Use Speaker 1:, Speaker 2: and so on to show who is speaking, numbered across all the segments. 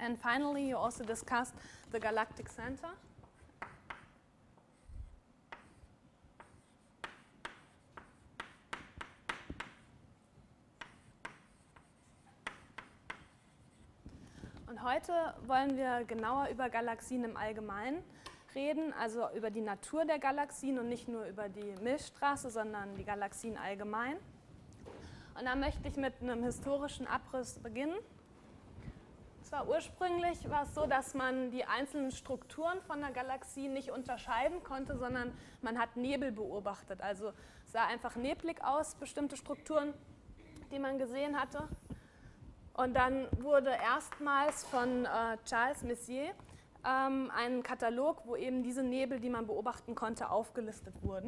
Speaker 1: And finally, you also discussed the galactic center. Und heute wollen wir genauer über Galaxien im Allgemeinen reden, also über die Natur der Galaxien und nicht nur über die Milchstraße, sondern die Galaxien allgemein. Und da möchte ich mit einem historischen Abriss beginnen. Zwar ursprünglich war es so, dass man die einzelnen Strukturen von der Galaxie nicht unterscheiden konnte, sondern man hat Nebel beobachtet. Also es sah einfach neblig aus, bestimmte Strukturen, die man gesehen hatte. Und dann wurde erstmals von Charles Messier ein Katalog, wo eben diese Nebel, die man beobachten konnte, aufgelistet wurden.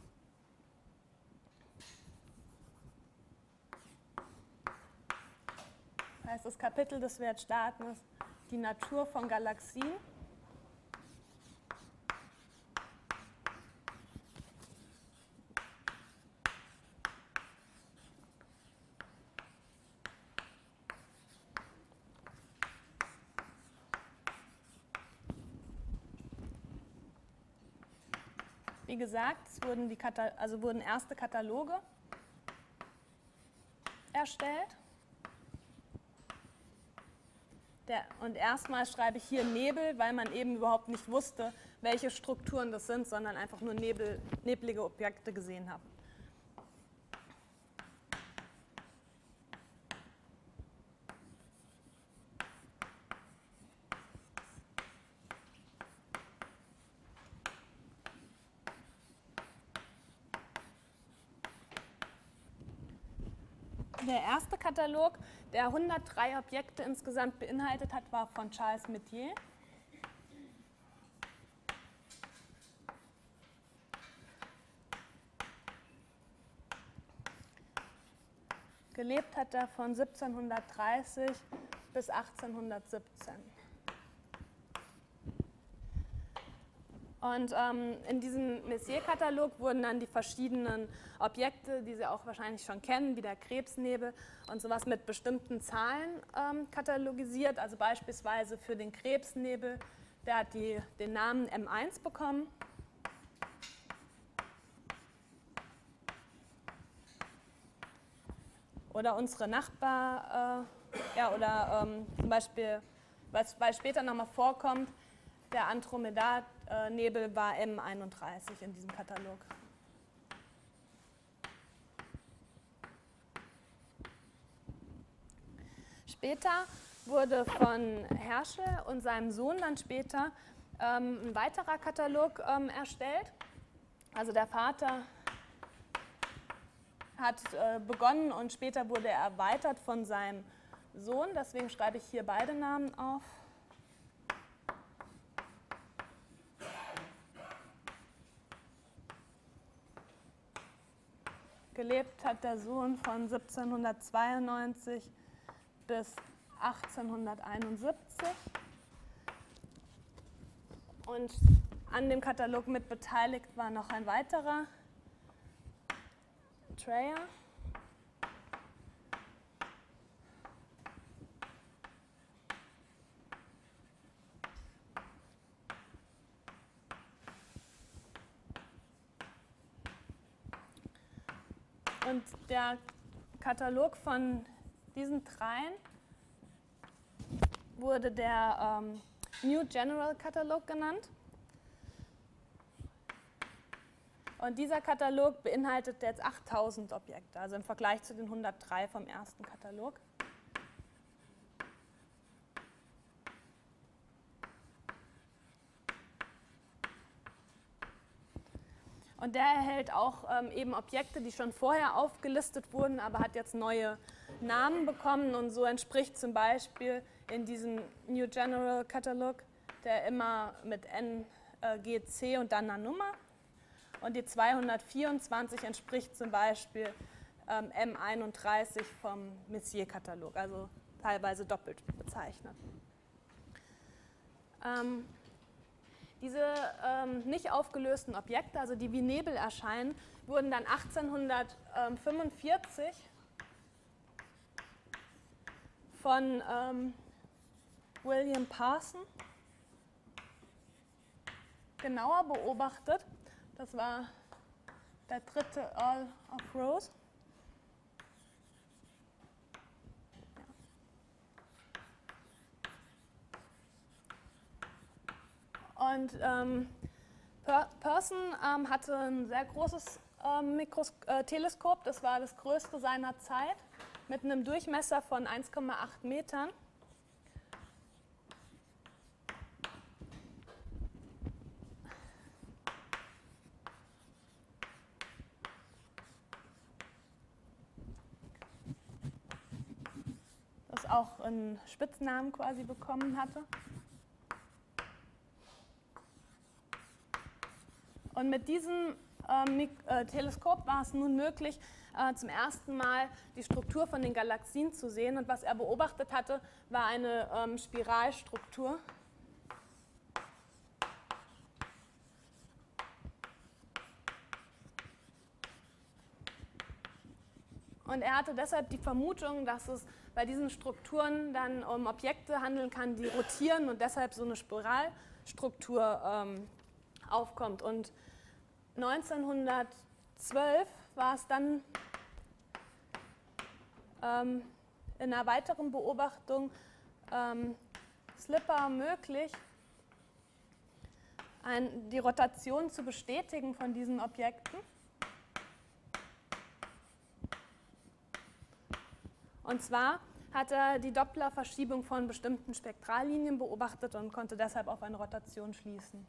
Speaker 1: Das heißt, das Kapitel, das wir jetzt starten, ist die Natur von Galaxien. Wie gesagt, es wurden erste Kataloge erstellt. Und erstmal schreibe ich hier Nebel, weil man eben überhaupt nicht wusste, welche Strukturen das sind, sondern einfach nur neblige Objekte gesehen hat. Der erste Katalog, der 103 Objekte insgesamt beinhaltet hat, war von Charles Messier. Gelebt hat er von 1730 bis 1817. Und in diesem Messier-Katalog wurden dann die verschiedenen Objekte, die Sie auch wahrscheinlich schon kennen, wie der Krebsnebel und sowas mit bestimmten Zahlen katalogisiert. Also beispielsweise für den Krebsnebel, der hat den Namen M1 bekommen. Oder unsere zum Beispiel, was später nochmal vorkommt, der Andromeda-Nebel war M31 in diesem Katalog. Später wurde von Herschel und seinem Sohn dann später ein weiterer Katalog erstellt. Also der Vater hat begonnen und später wurde er erweitert von seinem Sohn. Deswegen schreibe ich hier beide Namen auf. Gelebt hat der Sohn von 1792 bis 1871. Und an dem Katalog mit beteiligt war noch ein weiterer, Dreyer. Und der Katalog von diesen dreien wurde der New General Katalog genannt. Und dieser Katalog beinhaltet jetzt 8000 Objekte, also im Vergleich zu den 103 vom ersten Katalog. Und der erhält auch eben Objekte, die schon vorher aufgelistet wurden, aber hat jetzt neue Namen bekommen. Und so entspricht zum Beispiel in diesem New General Catalog, der immer mit NGC und dann einer Nummer. Und die 224 entspricht zum Beispiel M31 vom Messier-Katalog, also teilweise doppelt bezeichnet. Diese nicht aufgelösten Objekte, also die wie Nebel erscheinen, wurden dann 1845 von William Parson genauer beobachtet. Das war der dritte Earl of Rose. Und Parson hatte ein sehr großes Teleskop, das war das größte seiner Zeit, mit einem Durchmesser von 1,8 Metern. Das auch einen Spitznamen quasi bekommen hatte. Und mit diesem Teleskop war es nun möglich, zum ersten Mal die Struktur von den Galaxien zu sehen. Und was er beobachtet hatte, war eine Spiralstruktur. Und er hatte deshalb die Vermutung, dass es bei diesen Strukturen dann um Objekte handeln kann, die rotieren und deshalb so eine Spiralstruktur aufkommt. Und 1912 war es dann in einer weiteren Beobachtung Slipper möglich, die Rotation zu bestätigen von diesen Objekten. Und zwar hat er die Dopplerverschiebung von bestimmten Spektrallinien beobachtet und konnte deshalb auf eine Rotation schließen.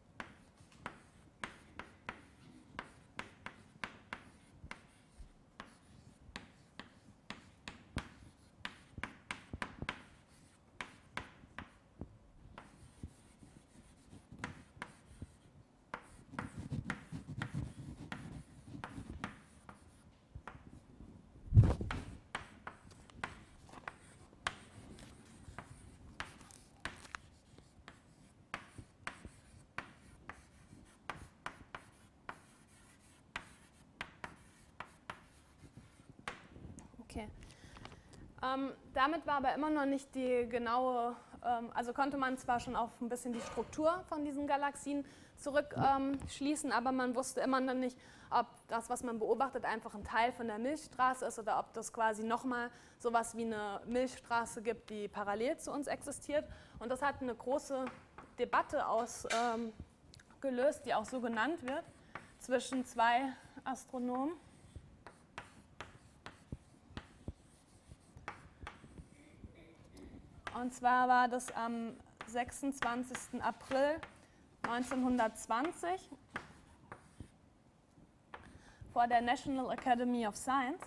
Speaker 1: Okay. Damit war aber immer noch nicht die genaue, also konnte man zwar schon auf ein bisschen die Struktur von diesen Galaxien zurückschließen, aber man wusste immer noch nicht, ob das, was man beobachtet, einfach ein Teil von der Milchstraße ist oder ob das quasi nochmal sowas wie eine Milchstraße gibt, die parallel zu uns existiert. Und das hat eine große Debatte ausgelöst, die auch so genannt wird, zwischen zwei Astronomen. Und zwar war das am 26. April 1920 vor der National Academy of Science.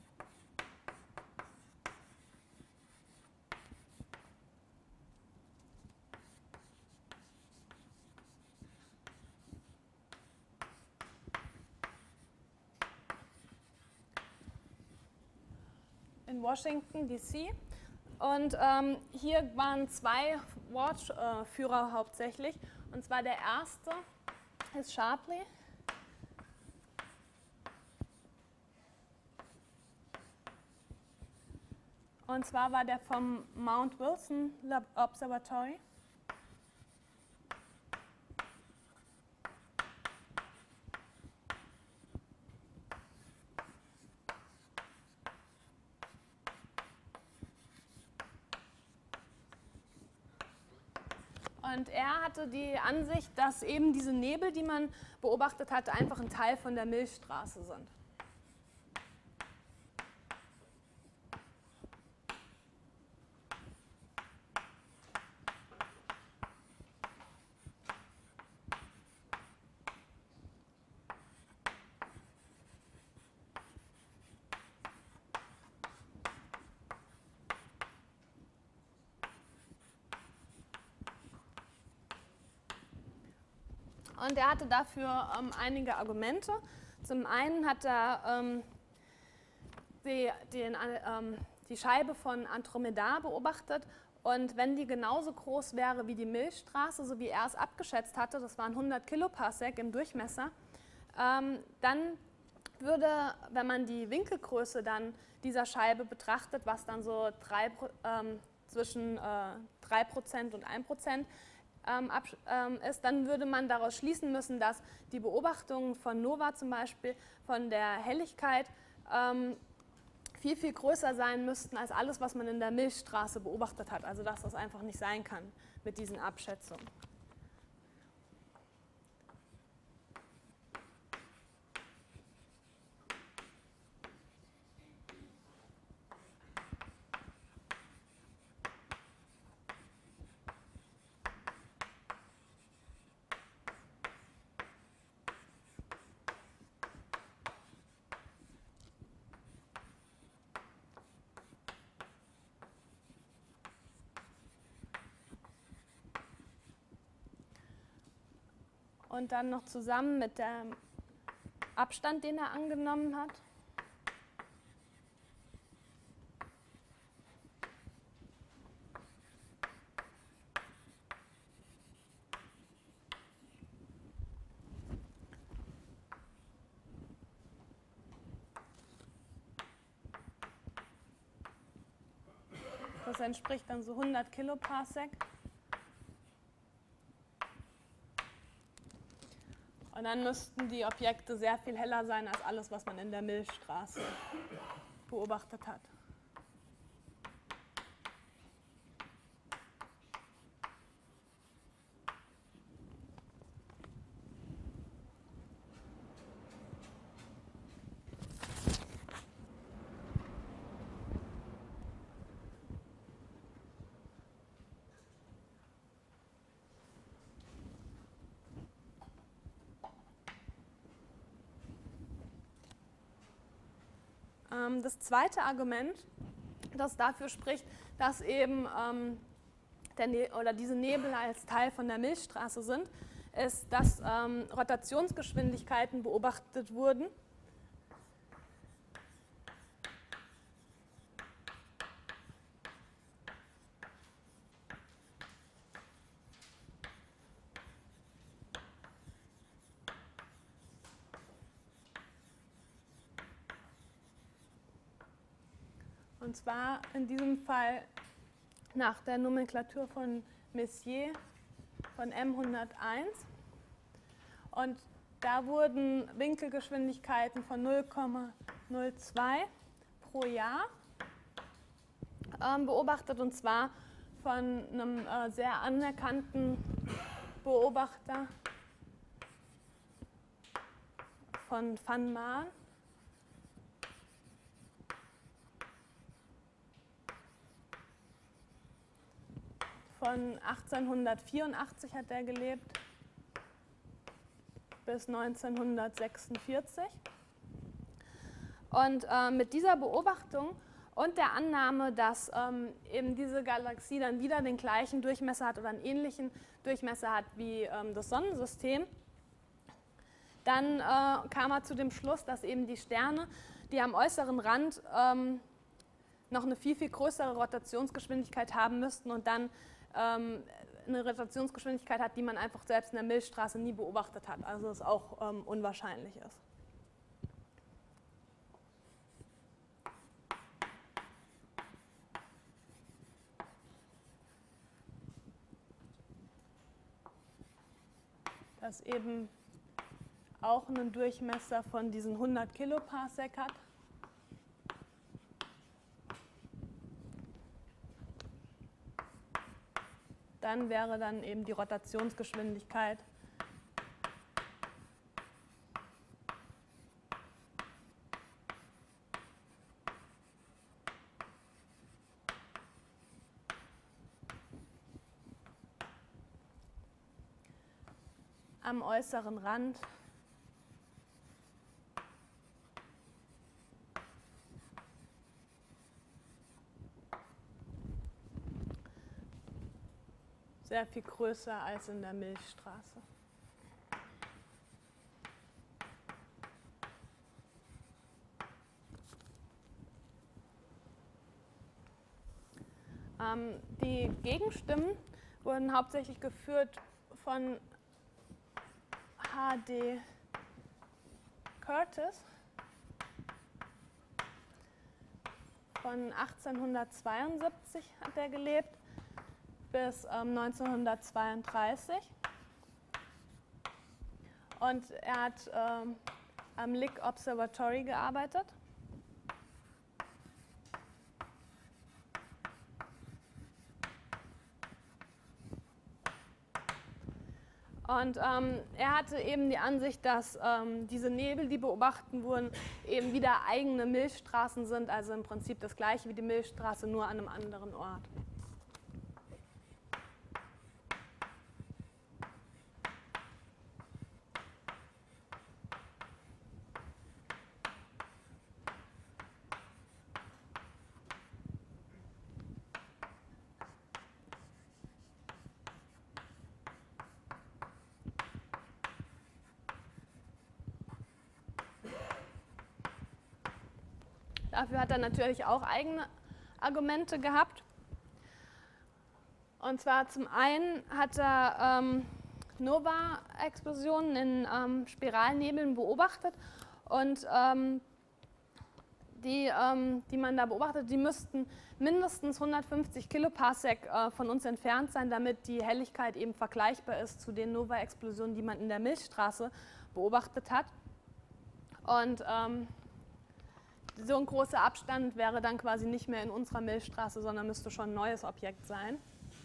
Speaker 1: In Washington, D.C. Und hier waren zwei Wortführer hauptsächlich. Und zwar der erste ist Shapley. Und zwar war der vom Mount Wilson Observatory. Und er hatte die Ansicht, dass eben diese Nebel, die man beobachtet hatte, einfach ein Teil von der Milchstraße sind. Und er hatte dafür einige Argumente. Zum einen hat er die Scheibe von Andromeda beobachtet. Und wenn die genauso groß wäre wie die Milchstraße, so wie er es abgeschätzt hatte, das waren 100 Kiloparsec im Durchmesser, dann würde, wenn man die Winkelgröße dann dieser Scheibe betrachtet, was dann so zwischen 3% und 1% ist, dann würde man daraus schließen müssen, dass die Beobachtungen von Nova zum Beispiel von der Helligkeit viel, viel größer sein müssten als alles, was man in der Milchstraße beobachtet hat. Also dass das einfach nicht sein kann mit diesen Abschätzungen. Und dann noch zusammen mit dem Abstand, den er angenommen hat. Das entspricht dann so 100 Kiloparsec. Und dann müssten die Objekte sehr viel heller sein als alles, was man in der Milchstraße beobachtet hat. Das zweite Argument, das dafür spricht, dass eben diese Nebel als Teil von der Milchstraße sind, ist, dass Rotationsgeschwindigkeiten beobachtet wurden. Und zwar in diesem Fall nach der Nomenklatur von Messier von M101. Und da wurden Winkelgeschwindigkeiten von 0,02 pro Jahr beobachtet, und zwar von einem sehr anerkannten Beobachter von Van Maan. Von 1884 hat er gelebt bis 1946. Und mit dieser Beobachtung und der Annahme, dass eben diese Galaxie dann wieder den gleichen Durchmesser hat oder einen ähnlichen Durchmesser hat wie das Sonnensystem, dann kam er zu dem Schluss, dass eben die Sterne, die am äußeren Rand noch eine viel, viel größere Rotationsgeschwindigkeit haben müssten und dann eine Rotationsgeschwindigkeit hat, die man einfach selbst in der Milchstraße nie beobachtet hat, also es auch unwahrscheinlich ist. Das eben auch einen Durchmesser von diesen 100 Kiloparsec hat. Dann wäre dann eben die Rotationsgeschwindigkeit am äußeren Rand sehr viel größer als in der Milchstraße. Die Gegenstimmen wurden hauptsächlich geführt von H.D. Curtis von 1872 hat er gelebt bis 1932. Und er hat am Lick Observatory gearbeitet. Und er hatte eben die Ansicht, dass diese Nebel, die beobachtet wurden, eben wieder eigene Milchstraßen sind, also im Prinzip das gleiche wie die Milchstraße, nur an einem anderen Ort. Dafür hat er natürlich auch eigene Argumente gehabt. Und zwar zum einen hat er Nova-Explosionen in Spiralnebeln beobachtet und die man da beobachtet, die müssten mindestens 150 Kiloparsec von uns entfernt sein, damit die Helligkeit eben vergleichbar ist zu den Nova-Explosionen, die man in der Milchstraße beobachtet hat. Und so ein großer Abstand wäre dann quasi nicht mehr in unserer Milchstraße, sondern müsste schon ein neues Objekt sein.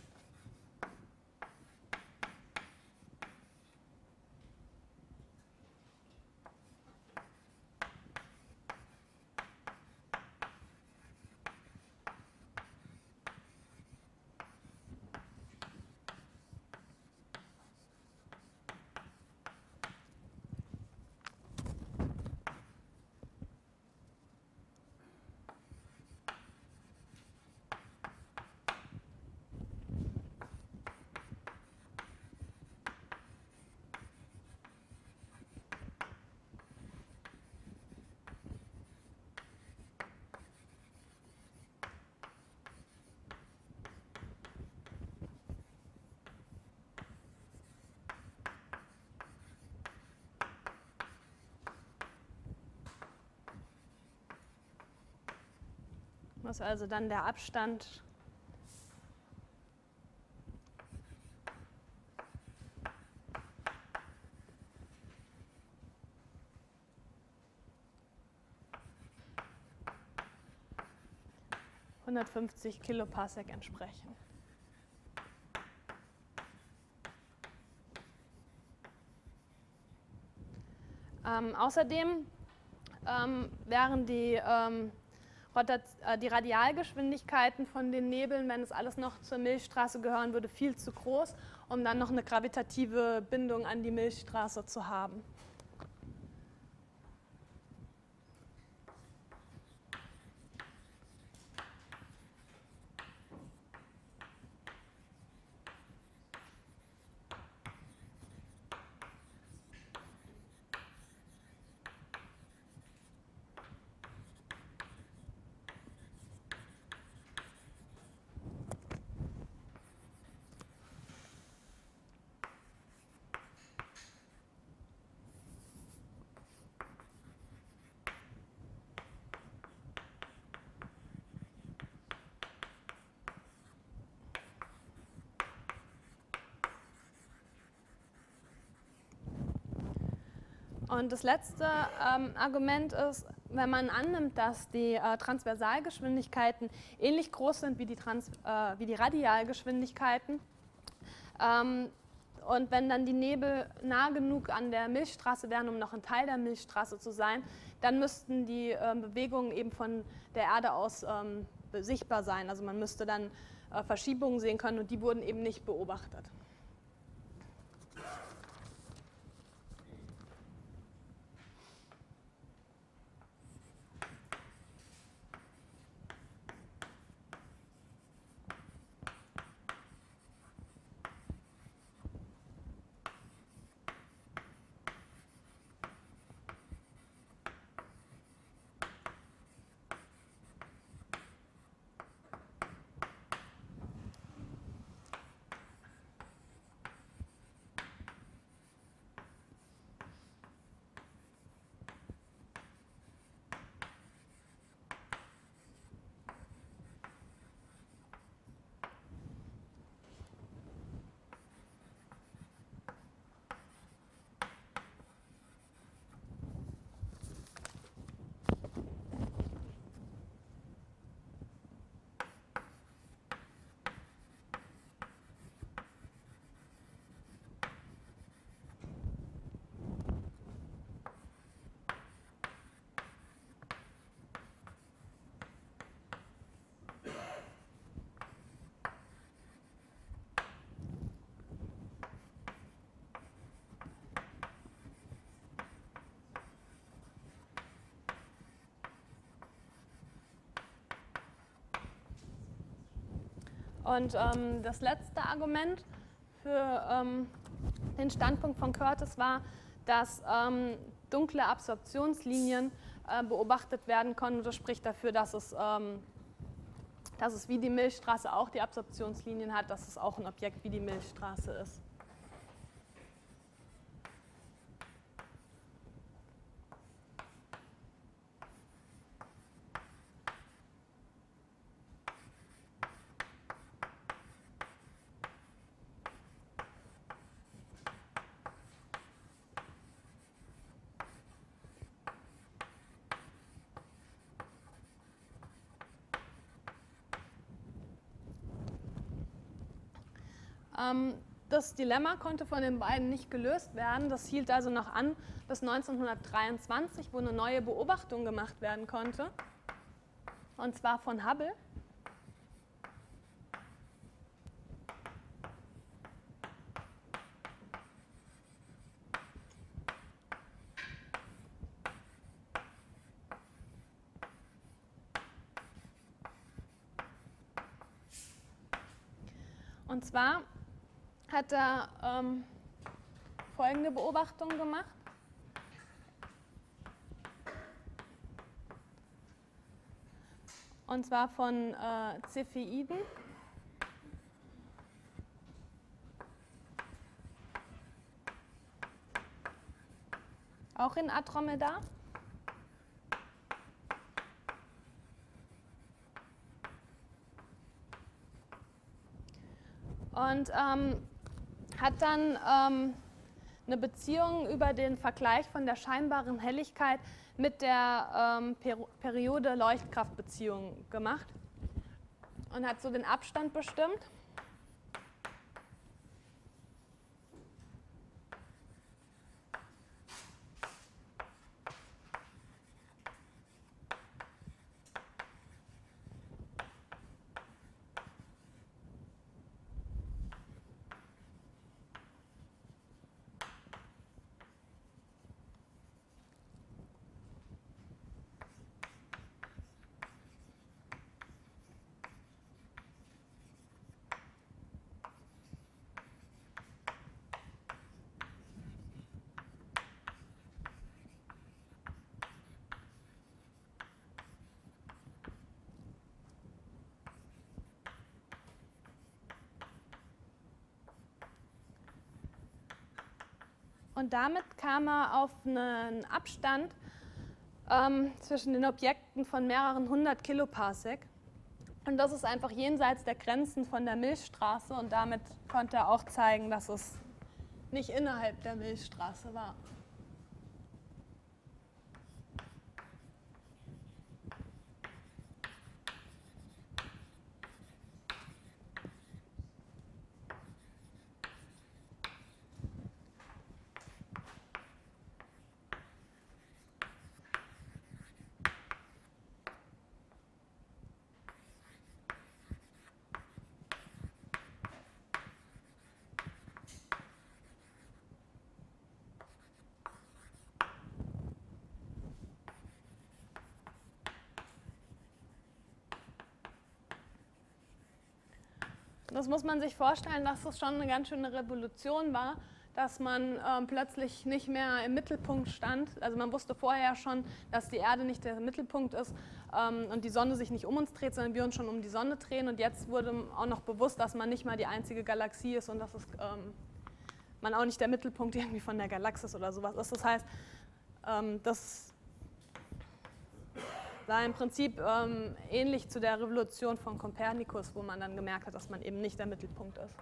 Speaker 1: Das ist also dann der Abstand . ...150 Kiloparsec entsprechen. Außerdem wären die Radialgeschwindigkeiten von den Nebeln, wenn es alles noch zur Milchstraße gehören würde, viel zu groß, um dann noch eine gravitative Bindung an die Milchstraße zu haben. Und das letzte Argument ist, wenn man annimmt, dass die Transversalgeschwindigkeiten ähnlich groß sind wie die Radialgeschwindigkeiten und wenn dann die Nebel nah genug an der Milchstraße wären, um noch ein Teil der Milchstraße zu sein, dann müssten die Bewegungen eben von der Erde aus sichtbar sein. Also man müsste dann Verschiebungen sehen können und die wurden eben nicht beobachtet. Und das letzte Argument für den Standpunkt von Curtis war, dass dunkle Absorptionslinien beobachtet werden konnten. Das spricht dafür, dass es wie die Milchstraße auch die Absorptionslinien hat, dass es auch ein Objekt wie die Milchstraße ist. Das Dilemma konnte von den beiden nicht gelöst werden. Das hielt also noch an bis 1923, wo eine neue Beobachtung gemacht werden konnte, und zwar von Hubble. Und zwar hat er folgende Beobachtung gemacht. Und zwar von Cepheiden. Auch in Andromeda. Und hat dann eine Beziehung über den Vergleich von der scheinbaren Helligkeit mit der Periode-Leuchtkraftbeziehung gemacht und hat so den Abstand bestimmt. Und damit kam er auf einen Abstand zwischen den Objekten von mehreren 100 Kiloparsec. Und das ist einfach jenseits der Grenzen von der Milchstraße. Und damit konnte er auch zeigen, dass es nicht innerhalb der Milchstraße war. Das muss man sich vorstellen, dass das schon eine ganz schöne Revolution war, dass man plötzlich nicht mehr im Mittelpunkt stand. Also man wusste vorher schon, dass die Erde nicht der Mittelpunkt ist und die Sonne sich nicht um uns dreht, sondern wir uns schon um die Sonne drehen. Und jetzt wurde auch noch bewusst, dass man nicht mal die einzige Galaxie ist und dass man auch nicht der Mittelpunkt irgendwie von der Galaxis oder sowas ist. Das heißt, das war im Prinzip ähnlich zu der Revolution von Kopernikus, wo man dann gemerkt hat, dass man eben nicht der Mittelpunkt ist.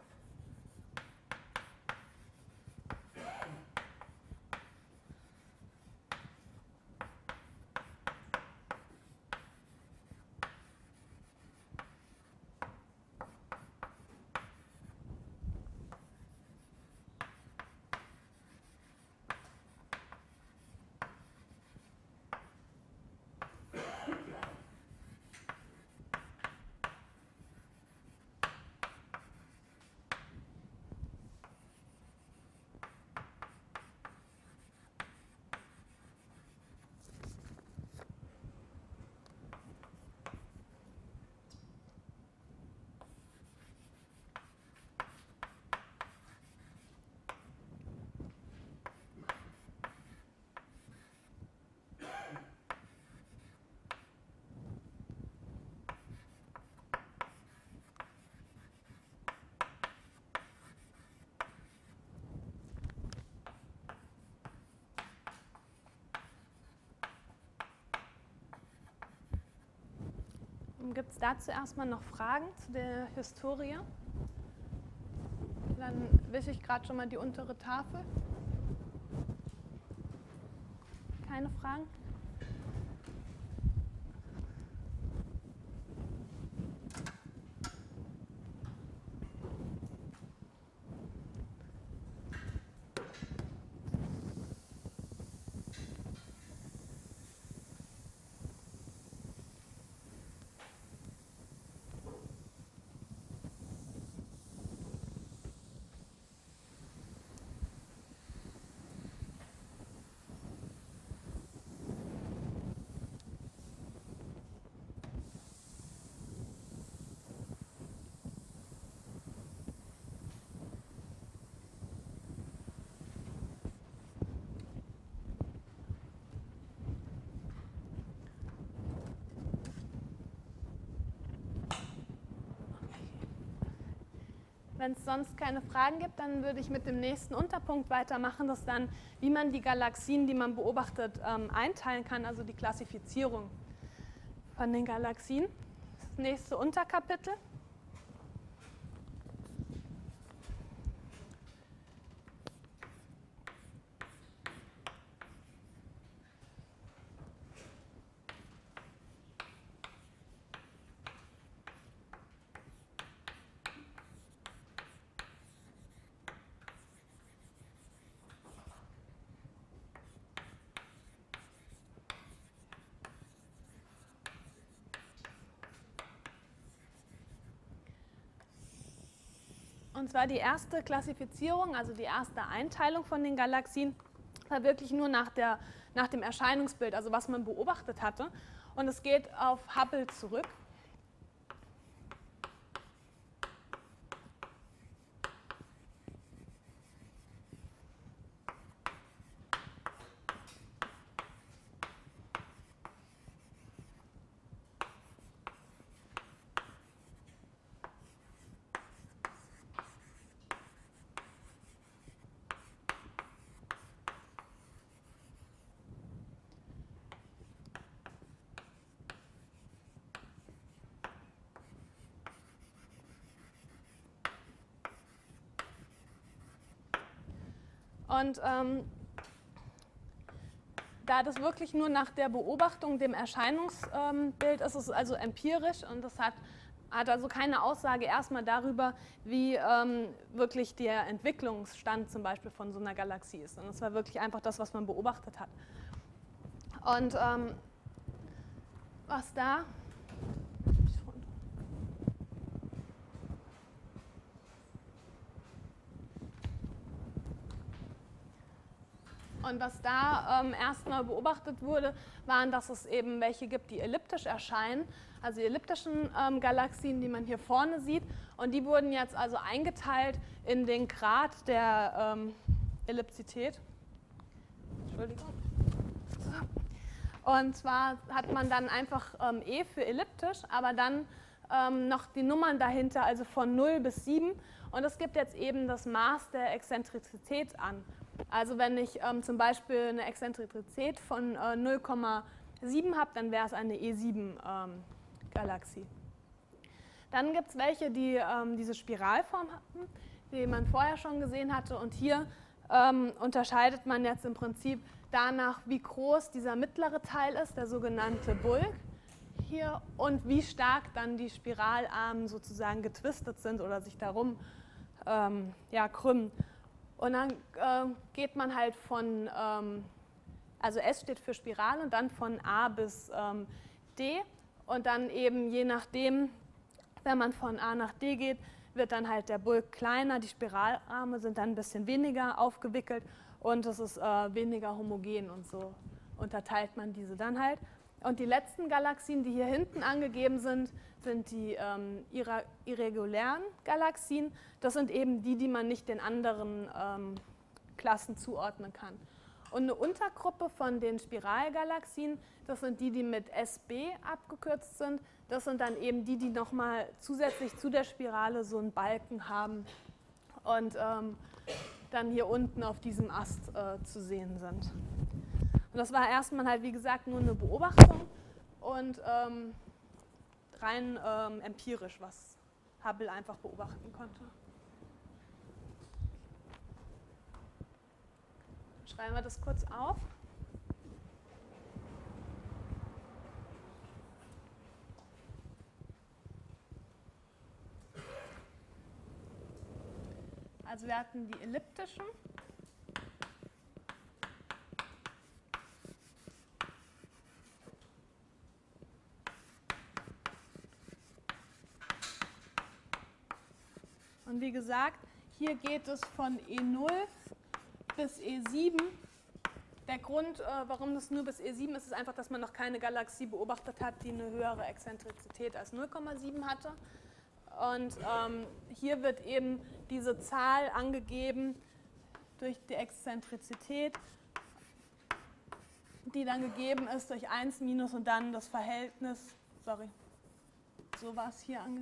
Speaker 1: Gibt es dazu erstmal noch Fragen zu der Historie? Dann wische ich gerade schon mal die untere Tafel. Keine Fragen? Wenn es sonst keine Fragen gibt, dann würde ich mit dem nächsten Unterpunkt weitermachen, das dann, wie man die Galaxien, die man beobachtet, einteilen kann, also die Klassifizierung von den Galaxien. Das nächste Unterkapitel. Und zwar die erste Klassifizierung, also die erste Einteilung von den Galaxien, war wirklich nur nach dem Erscheinungsbild, also was man beobachtet hatte. Und es geht auf Hubble zurück. Und da das wirklich nur nach der Beobachtung, dem Erscheinungsbild ist, ist es also empirisch und das hat also keine Aussage erstmal darüber, wie wirklich der Entwicklungsstand zum Beispiel von so einer Galaxie ist. Und das war wirklich einfach das, was man beobachtet hat. Und was da... Und was da erstmal beobachtet wurde, waren, dass es eben welche gibt, die elliptisch erscheinen, also die elliptischen Galaxien, die man hier vorne sieht. Und die wurden jetzt also eingeteilt in den Grad der Elliptizität. Entschuldigung. Und zwar hat man dann einfach E für elliptisch, aber dann noch die Nummern dahinter, also von 0 bis 7. Und es gibt jetzt eben das Maß der Exzentrizität an. Also wenn ich zum Beispiel eine Exzentrizität von 0,7 habe, dann wäre es eine E7-Galaxie. Dann gibt es welche, die diese Spiralform hatten, die man vorher schon gesehen hatte. Und hier unterscheidet man jetzt im Prinzip danach, wie groß dieser mittlere Teil ist, der sogenannte Bulk hier, und wie stark dann die Spiralarme sozusagen getwistet sind oder sich darum krümmen. Und dann geht man halt von, also S steht für Spirale und dann von A bis D und dann eben je nachdem, wenn man von A nach D geht, wird dann halt der Bulk kleiner, die Spiralarme sind dann ein bisschen weniger aufgewickelt und es ist weniger homogen und so unterteilt man diese dann halt. Und die letzten Galaxien, die hier hinten angegeben sind, sind die irregulären Galaxien. Das sind eben die, die man nicht den anderen Klassen zuordnen kann. Und eine Untergruppe von den Spiralgalaxien, das sind die, die mit SB abgekürzt sind. Das sind dann eben die, die nochmal zusätzlich zu der Spirale so einen Balken haben und dann hier unten auf diesem Ast zu sehen sind. Und das war erstmal halt, wie gesagt, nur eine Beobachtung und rein empirisch, was Hubble einfach beobachten konnte. Schreiben wir das kurz auf. Also wir hatten die elliptischen. Und wie gesagt, hier geht es von E0 bis E7. Der Grund, warum das nur bis E7 ist, ist einfach, dass man noch keine Galaxie beobachtet hat, die eine höhere Exzentrizität als 0,7 hatte. Und hier wird eben diese Zahl angegeben durch die Exzentrizität, die dann gegeben ist durch 1 minus und dann das Verhältnis, so war es hier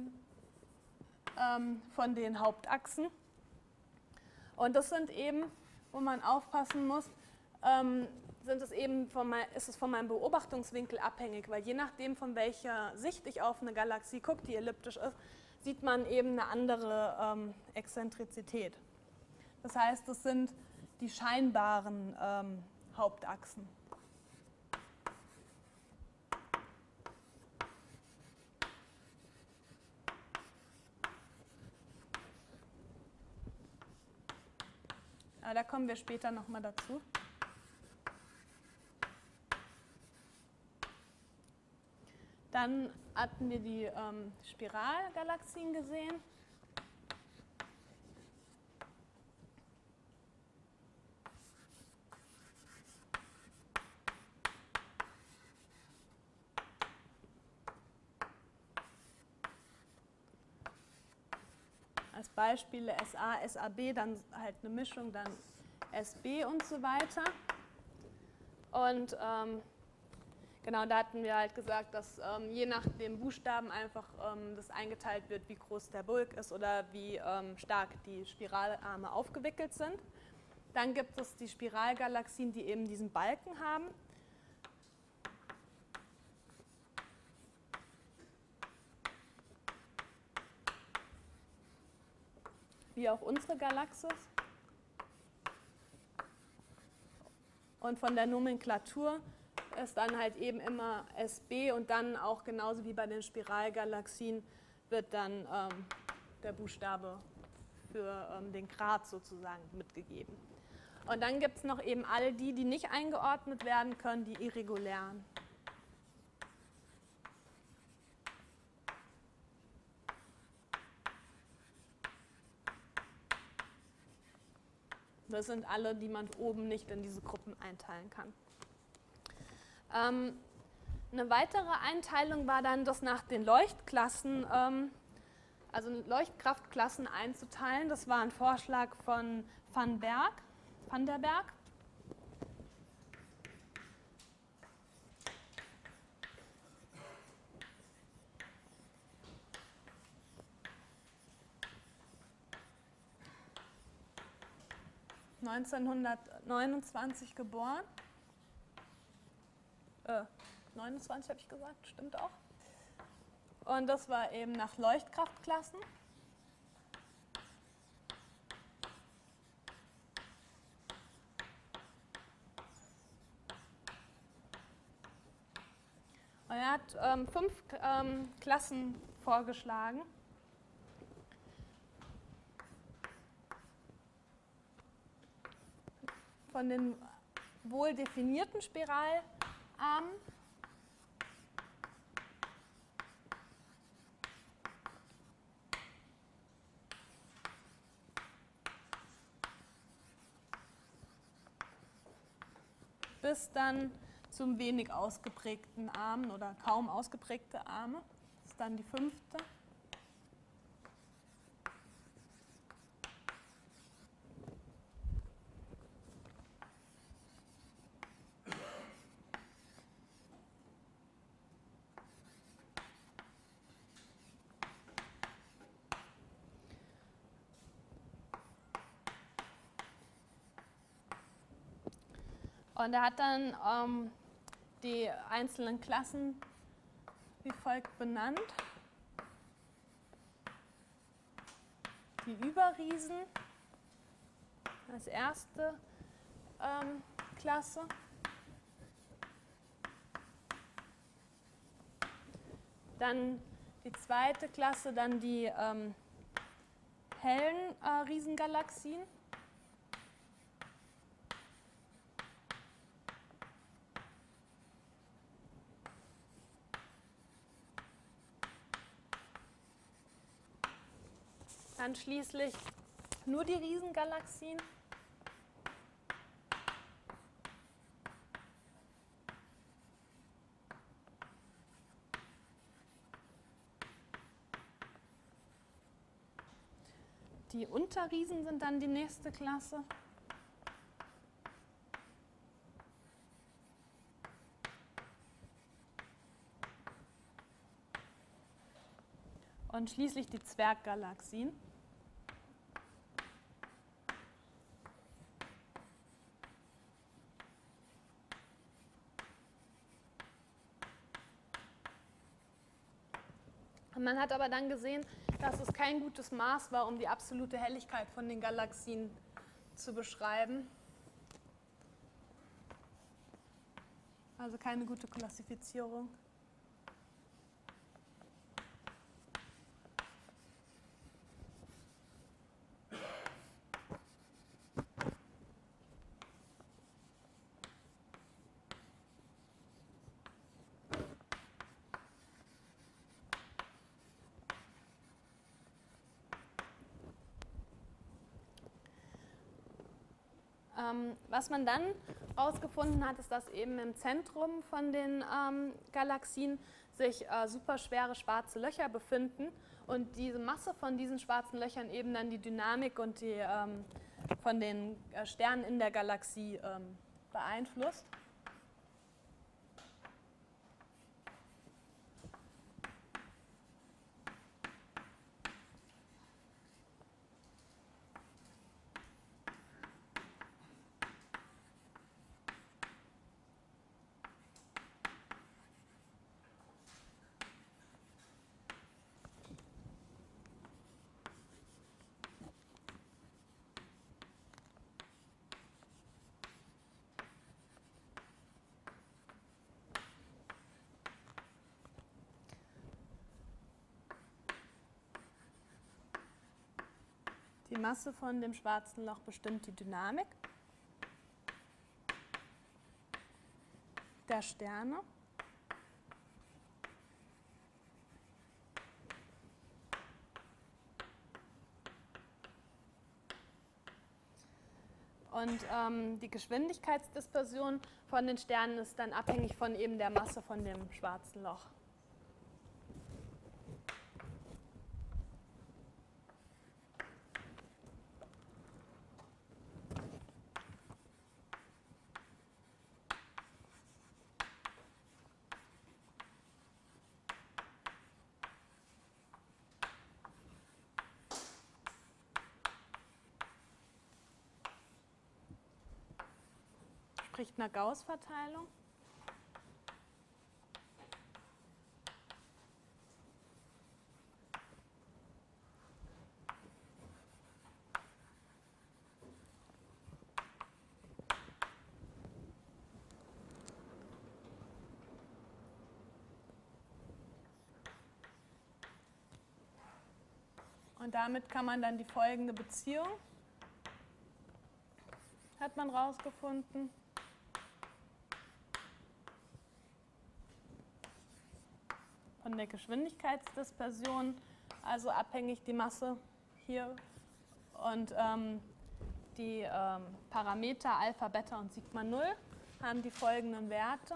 Speaker 1: von den Hauptachsen. Und das sind eben, wo man aufpassen muss, ist es von meinem Beobachtungswinkel abhängig, weil je nachdem, von welcher Sicht ich auf eine Galaxie gucke, die elliptisch ist, sieht man eben eine andere Exzentrizität. Das heißt, das sind die scheinbaren Hauptachsen. Aber da kommen wir später nochmal dazu. Dann hatten wir die Spiralgalaxien gesehen. Als Beispiele SA, SAB, dann halt eine Mischung, dann SB und so weiter. Und genau, da hatten wir halt gesagt, dass je nach dem Buchstaben einfach das eingeteilt wird, wie groß der Bulk ist oder wie stark die Spiralarme aufgewickelt sind. Dann gibt es die Spiralgalaxien, die eben diesen Balken haben. Wie auch unsere Galaxis. Und von der Nomenklatur ist dann halt eben immer SB und dann auch genauso wie bei den Spiralgalaxien wird dann der Buchstabe für den Grad sozusagen mitgegeben. Und dann gibt es noch eben all die, die nicht eingeordnet werden können, die irregulären. Das sind alle, die man oben nicht in diese Gruppen einteilen kann. Eine weitere Einteilung war dann, das nach den Leuchtklassen, also Leuchtkraftklassen einzuteilen. Das war ein Vorschlag von Van der Berg. (1929) geboren. 29 habe ich gesagt, stimmt auch. Und das war eben nach Leuchtkraftklassen. Und er hat 5 Klassen vorgeschlagen. Von den wohl definierten Spiralarmen bis dann zum wenig ausgeprägten Armen oder kaum ausgeprägte Arme. Das ist dann die 5. Und er hat dann die einzelnen Klassen wie folgt benannt. die Überriesen als erste Klasse. Dann die zweite Klasse, dann die hellen Riesengalaxien. Dann schließlich nur die Riesengalaxien. Die Unterriesen sind dann die nächste Klasse. Und schließlich die Zwerggalaxien. Man hat aber dann gesehen, dass es kein gutes Maß war, um die absolute Helligkeit von den Galaxien zu beschreiben. Also keine gute Klassifizierung. Was man dann herausgefunden hat, ist, dass eben im Zentrum von den Galaxien sich superschwere schwarze Löcher befinden und diese Masse von diesen schwarzen Löchern eben dann die Dynamik und die von den Sternen in der Galaxie beeinflusst. Die Masse von dem schwarzen Loch bestimmt die Dynamik der Sterne. Und die Geschwindigkeitsdispersion von den Sternen ist dann abhängig von eben der Masse von dem schwarzen Loch. Entspricht einer Gauß-Verteilung. Und damit kann man dann die folgende Beziehung, hat man rausgefunden. Von der Geschwindigkeitsdispersion, also abhängig die Masse hier und die Parameter Alpha, Beta und Sigma 0 haben die folgenden Werte.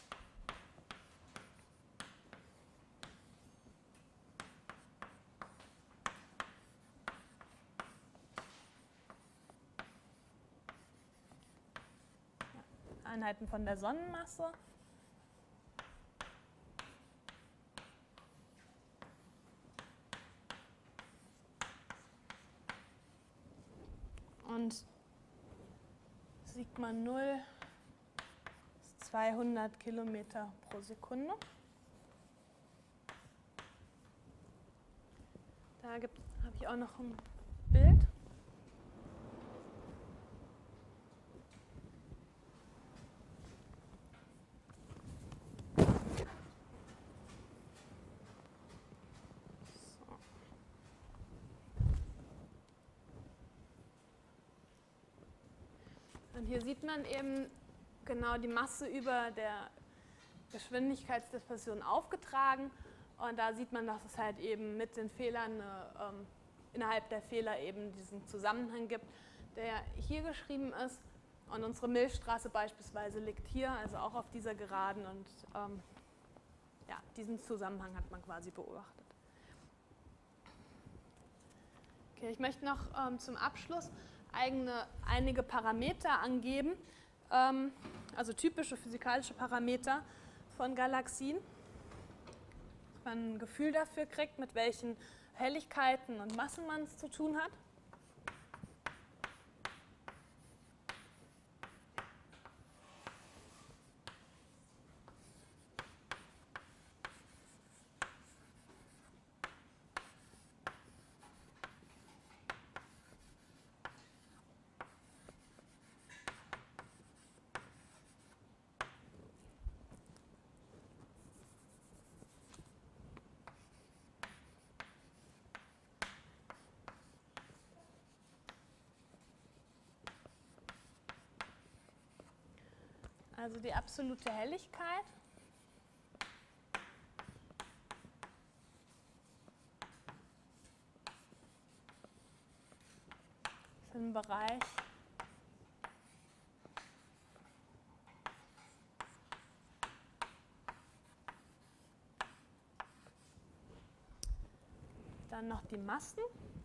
Speaker 1: Einheiten von der Sonnenmasse. Und Sigma 0 ist 200 Kilometer pro Sekunde. Da habe ich auch noch ein Und hier sieht man eben genau die Masse über der Geschwindigkeitsdispersion aufgetragen. Und da sieht man, dass es halt eben mit den Fehlern innerhalb der Fehler eben diesen Zusammenhang gibt, der hier geschrieben ist. Und unsere Milchstraße beispielsweise liegt hier, also auch auf dieser Geraden. Und ja, diesen Zusammenhang hat man quasi beobachtet. Okay, ich möchte noch zum Abschluss einige Parameter angeben, also typische physikalische Parameter von Galaxien, dass man ein Gefühl dafür kriegt, mit welchen Helligkeiten und Massen man es zu tun hat. Also die absolute Helligkeit. Das ist im Bereich dann noch die Massen.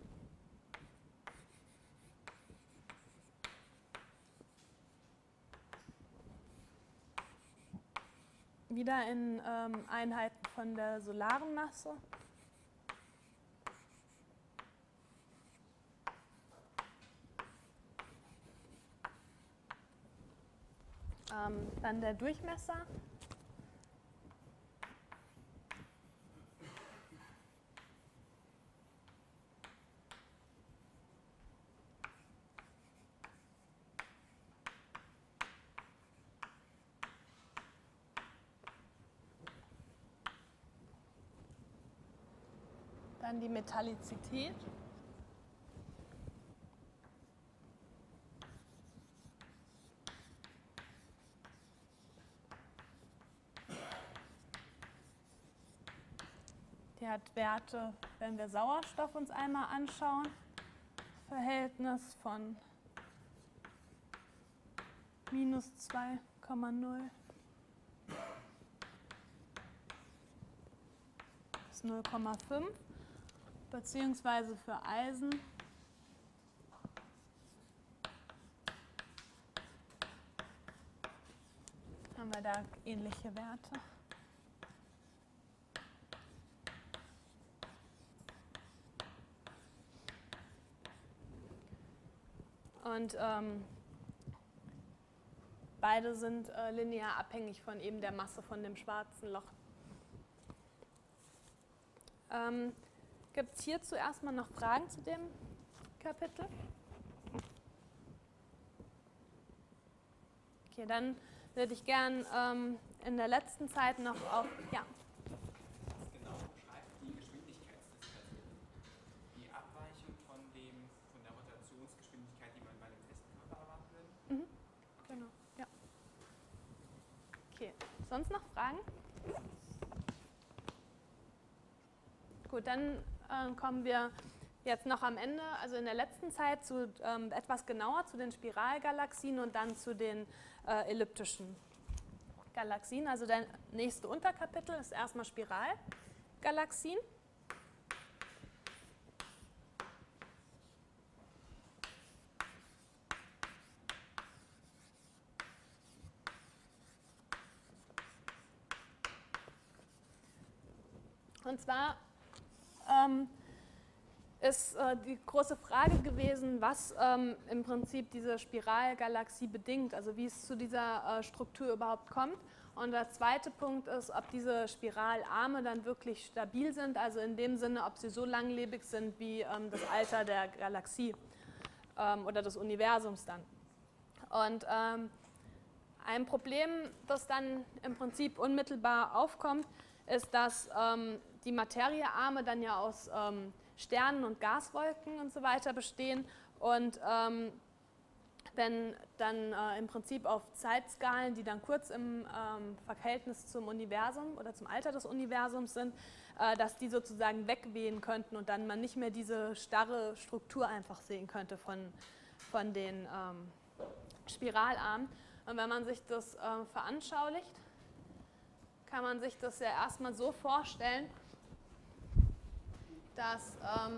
Speaker 1: Wieder in Einheiten von der solaren Masse. Dann der Durchmesser. Dann die Metallizität. Die hat Werte, wenn wir Sauerstoff uns einmal anschauen, Verhältnis von minus 2,0 bis 0,5. Beziehungsweise für Eisen haben wir da ähnliche Werte. Und beide sind linear abhängig von eben der Masse von dem schwarzen Loch. Gibt es hierzu erstmal noch Fragen zu dem Kapitel? Okay, dann würde ich gern in der letzten Zeit noch auf... Ja.
Speaker 2: Was genau beschreibt die Geschwindigkeitsdispersion? Die Abweichung von der Rotationsgeschwindigkeit, die man bei einem festen Körper erwarten würde?
Speaker 1: Mhm. Genau, ja. Okay, sonst noch Fragen? Gut, dann kommen wir jetzt noch am Ende, also in der letzten Zeit, zu etwas genauer zu den Spiralgalaxien und dann zu den elliptischen Galaxien. Also der nächste Unterkapitel ist erstmal Spiralgalaxien. Und zwar ist die große Frage gewesen, was im Prinzip diese Spiralgalaxie bedingt, also wie es zu dieser Struktur überhaupt kommt. Und der zweite Punkt ist, ob diese Spiralarme dann wirklich stabil sind, also in dem Sinne, ob sie so langlebig sind wie das Alter der Galaxie oder des Universums dann. Und ein Problem, das dann im Prinzip unmittelbar aufkommt, ist, dass die Materiearme dann ja aus Sternen und Gaswolken und so weiter bestehen und wenn dann im Prinzip auf Zeitskalen, die dann kurz im Verhältnis zum Universum oder zum Alter des Universums sind, dass die sozusagen wegwehen könnten und dann man nicht mehr diese starre Struktur einfach sehen könnte von den Spiralarmen. Und wenn man sich das veranschaulicht, kann man sich das ja erstmal so vorstellen, dass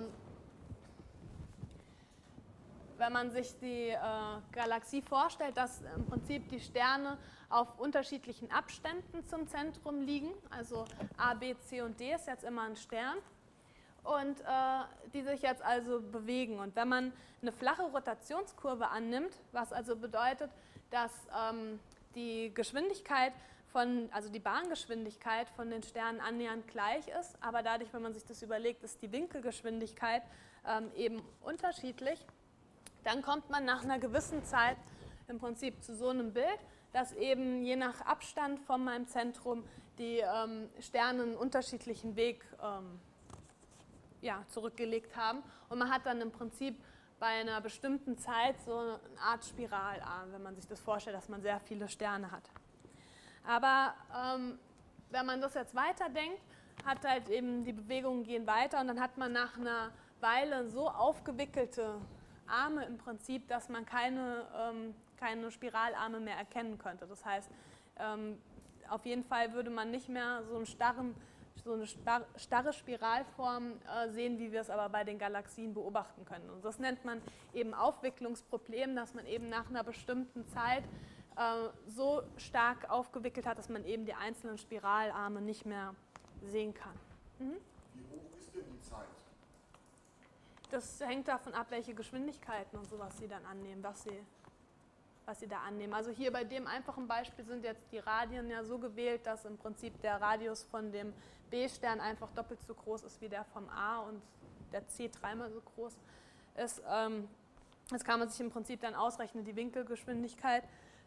Speaker 1: wenn man sich die Galaxie vorstellt, dass im Prinzip die Sterne auf unterschiedlichen Abständen zum Zentrum liegen, also A, B, C und D ist jetzt immer ein Stern, und die sich jetzt also bewegen. Und wenn man eine flache Rotationskurve annimmt, was also bedeutet, dass die Geschwindigkeit also die Bahngeschwindigkeit von den Sternen annähernd gleich ist, aber dadurch, wenn man sich das überlegt, ist die Winkelgeschwindigkeit eben unterschiedlich, dann kommt man nach einer gewissen Zeit im Prinzip zu so einem Bild, dass eben je nach Abstand von meinem Zentrum die Sterne einen unterschiedlichen Weg zurückgelegt haben. Und man hat dann im Prinzip bei einer bestimmten Zeit so eine Art Spiralarm, wenn man sich das vorstellt, dass man sehr viele Sterne hat. Aber wenn man das jetzt weiterdenkt, hat halt eben die Bewegungen gehen weiter und dann hat man nach einer Weile so aufgewickelte Arme im Prinzip, dass man keine Spiralarme mehr erkennen könnte. Das heißt, auf jeden Fall würde man nicht mehr so eine starre Spiralform sehen, wie wir es aber bei den Galaxien beobachten können. Und das nennt man eben Aufwicklungsproblem, dass man eben nach einer bestimmten Zeit so stark aufgewickelt hat, dass man eben die einzelnen Spiralarme nicht mehr sehen kann. Mhm.
Speaker 3: Wie hoch ist denn die Zeit?
Speaker 1: Das hängt davon ab, welche Geschwindigkeiten und sowas Sie dann annehmen, was Sie da annehmen. Also hier bei dem einfachen Beispiel sind jetzt die Radien ja so gewählt, dass im Prinzip der Radius von dem B-Stern einfach doppelt so groß ist wie der vom A und der C dreimal so groß ist. Das kann man sich im Prinzip dann ausrechnen, die Winkelgeschwindigkeit.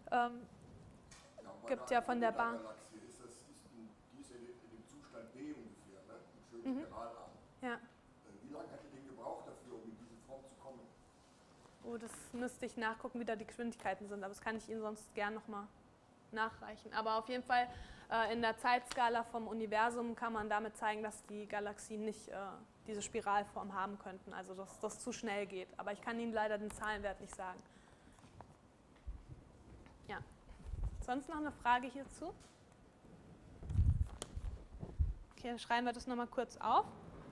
Speaker 1: Gibt ja von der Bahn.
Speaker 3: Die ist in dem Zustand B ungefähr, ne? Ein schönes Spiralarm.
Speaker 1: Ja.
Speaker 3: Wie lange hat die denn gebraucht dafür, um in diese Form zu kommen?
Speaker 1: Oh, das müsste ich nachgucken, wie da die Geschwindigkeiten sind, aber das kann ich Ihnen sonst gern nochmal nachreichen. Aber auf jeden Fall in der Zeitskala vom Universum kann man damit zeigen, dass die Galaxien nicht diese Spiralform haben könnten, also dass das zu schnell geht. Aber ich kann Ihnen leider den Zahlenwert nicht sagen. Ja. Sonst noch eine Frage hierzu? Okay, dann schreiben wir das nochmal kurz auf.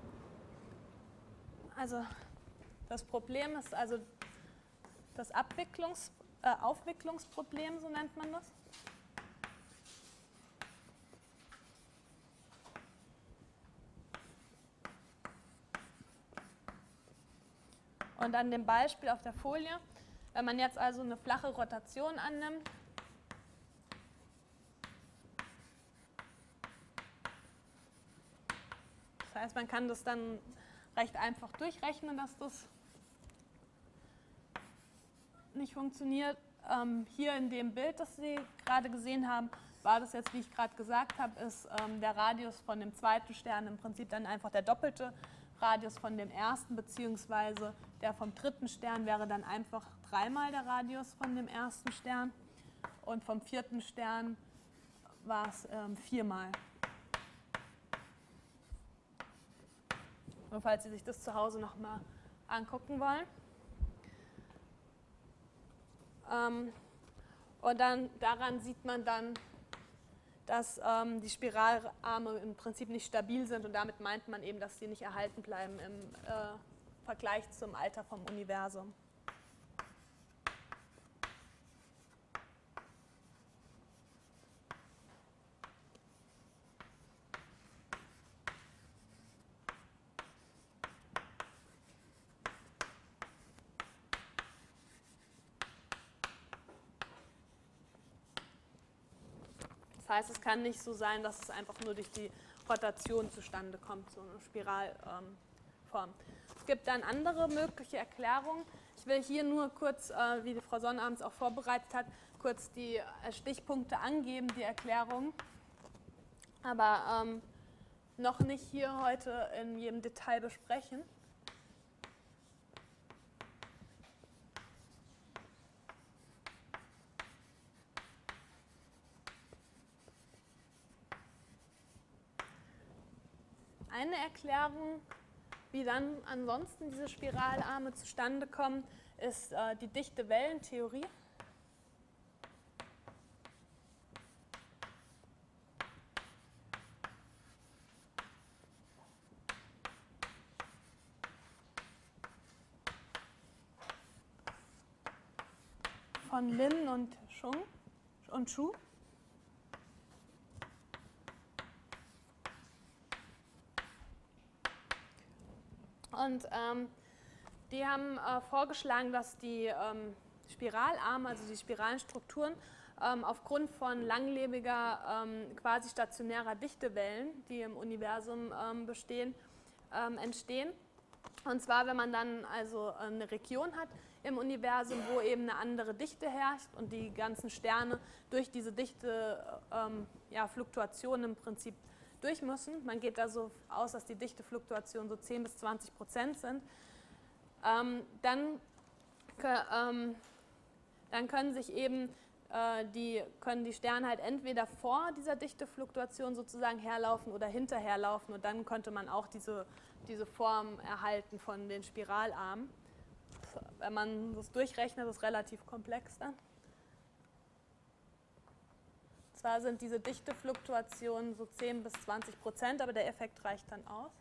Speaker 1: Also das Problem ist also das Aufwicklungsproblem, so nennt man das. Und an dem Beispiel auf der Folie, wenn man jetzt also eine flache Rotation annimmt, das heißt, man kann das dann recht einfach durchrechnen, dass das nicht funktioniert. Hier in dem Bild, das Sie gerade gesehen haben, war das jetzt, wie ich gerade gesagt habe, ist der Radius von dem zweiten Stern im Prinzip dann einfach der doppelte Radius von dem ersten, beziehungsweise der vom dritten Stern wäre dann einfach dreimal der Radius von dem ersten Stern und vom vierten Stern war es viermal. Nur falls Sie sich das zu Hause nochmal angucken wollen. Und dann daran sieht man dann, dass die Spiralarme im Prinzip nicht stabil sind und damit meint man eben, dass sie nicht erhalten bleiben im Vergleich zum Alter vom Universum. Das heißt, es kann nicht so sein, dass es einfach nur durch die Rotation zustande kommt, so eine Spiralform. Es gibt dann andere mögliche Erklärungen. Ich will hier nur kurz, wie die Frau Sonnabends auch vorbereitet hat, kurz die Stichpunkte angeben, die Erklärungen. Aber noch nicht hier heute in jedem Detail besprechen. eine Erklärung, wie dann ansonsten diese Spiralarme zustande kommen, ist die dichte Wellentheorie. Von Lin und Shu. Und die haben vorgeschlagen, dass die Spiralarme, also die Spiralenstrukturen, aufgrund von langlebiger, quasi stationärer Dichtewellen, die im Universum bestehen, entstehen. Und zwar, wenn man dann also eine Region hat im Universum, wo eben eine andere Dichte herrscht und die ganzen Sterne durch diese Dichte Fluktuationen im Prinzip durch müssen. Man geht da so aus, dass die Dichtefluktuationen so 10 bis 20% sind. Dann können sich eben die Sterne halt entweder vor dieser Dichtefluktuation sozusagen herlaufen oder hinterherlaufen, und dann könnte man auch diese Form erhalten von den Spiralarmen. Wenn man das durchrechnet, ist es relativ komplex dann. Zwar sind diese Dichtefluktuationen so 10 bis 20%, aber der Effekt reicht dann aus.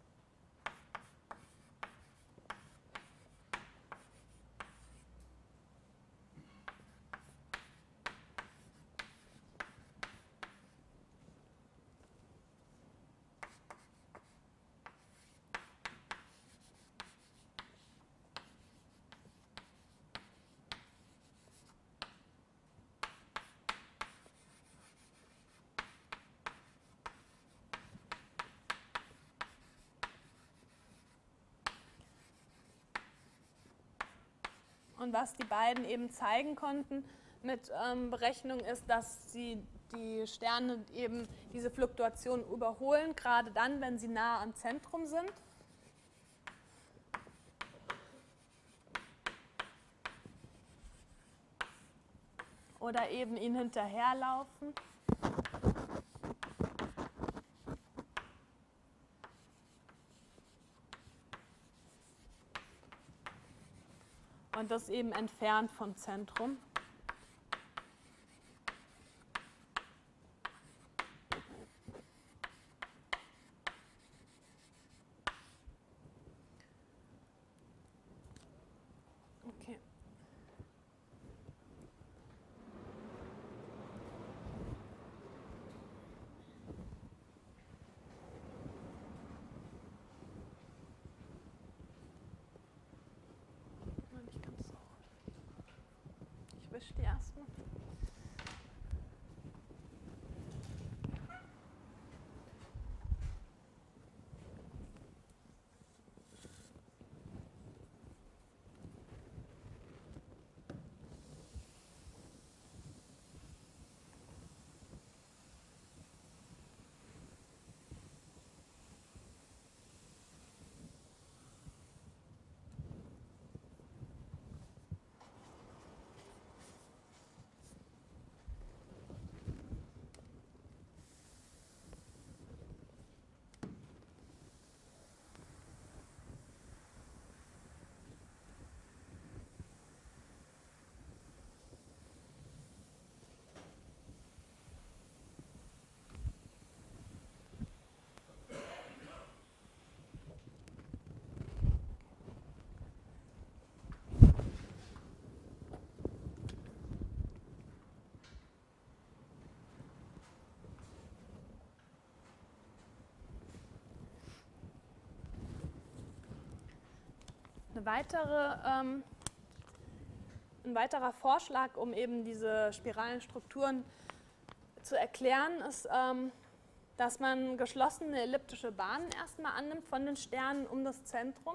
Speaker 1: Und was die beiden eben zeigen konnten mit Berechnung ist, dass sie die Sterne eben diese Fluktuation überholen, gerade dann, wenn sie nah am Zentrum sind. Oder eben ihnen hinterherlaufen. Und das eben entfernt vom Zentrum. Okay. Ich wische die erstmal. Ein weiterer Vorschlag, um eben diese spiralen Strukturen zu erklären, ist, dass man geschlossene elliptische Bahnen erstmal annimmt von den Sternen um das Zentrum.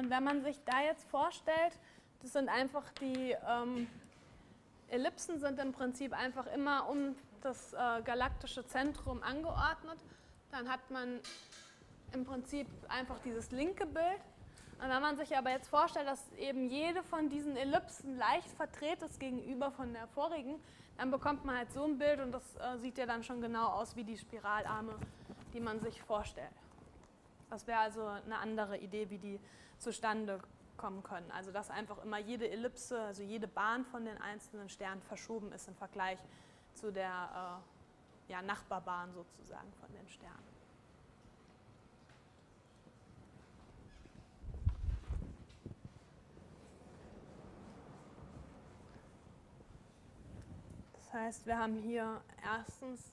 Speaker 1: Und wenn man sich da jetzt vorstellt, das sind einfach die Ellipsen sind im Prinzip einfach immer um das galaktische Zentrum angeordnet, dann hat man im Prinzip einfach dieses linke Bild. Und wenn man sich aber jetzt vorstellt, dass eben jede von diesen Ellipsen leicht verdreht ist gegenüber von der vorigen, dann bekommt man halt so ein Bild und das sieht ja dann schon genau aus wie die Spiralarme, die man sich vorstellt. Das wäre also eine andere Idee, wie die zustande kommen können. Also dass einfach immer jede Ellipse, also jede Bahn von den einzelnen Sternen verschoben ist im Vergleich zu der Nachbarbahn sozusagen von den Sternen. Das heißt, wir haben hier erstens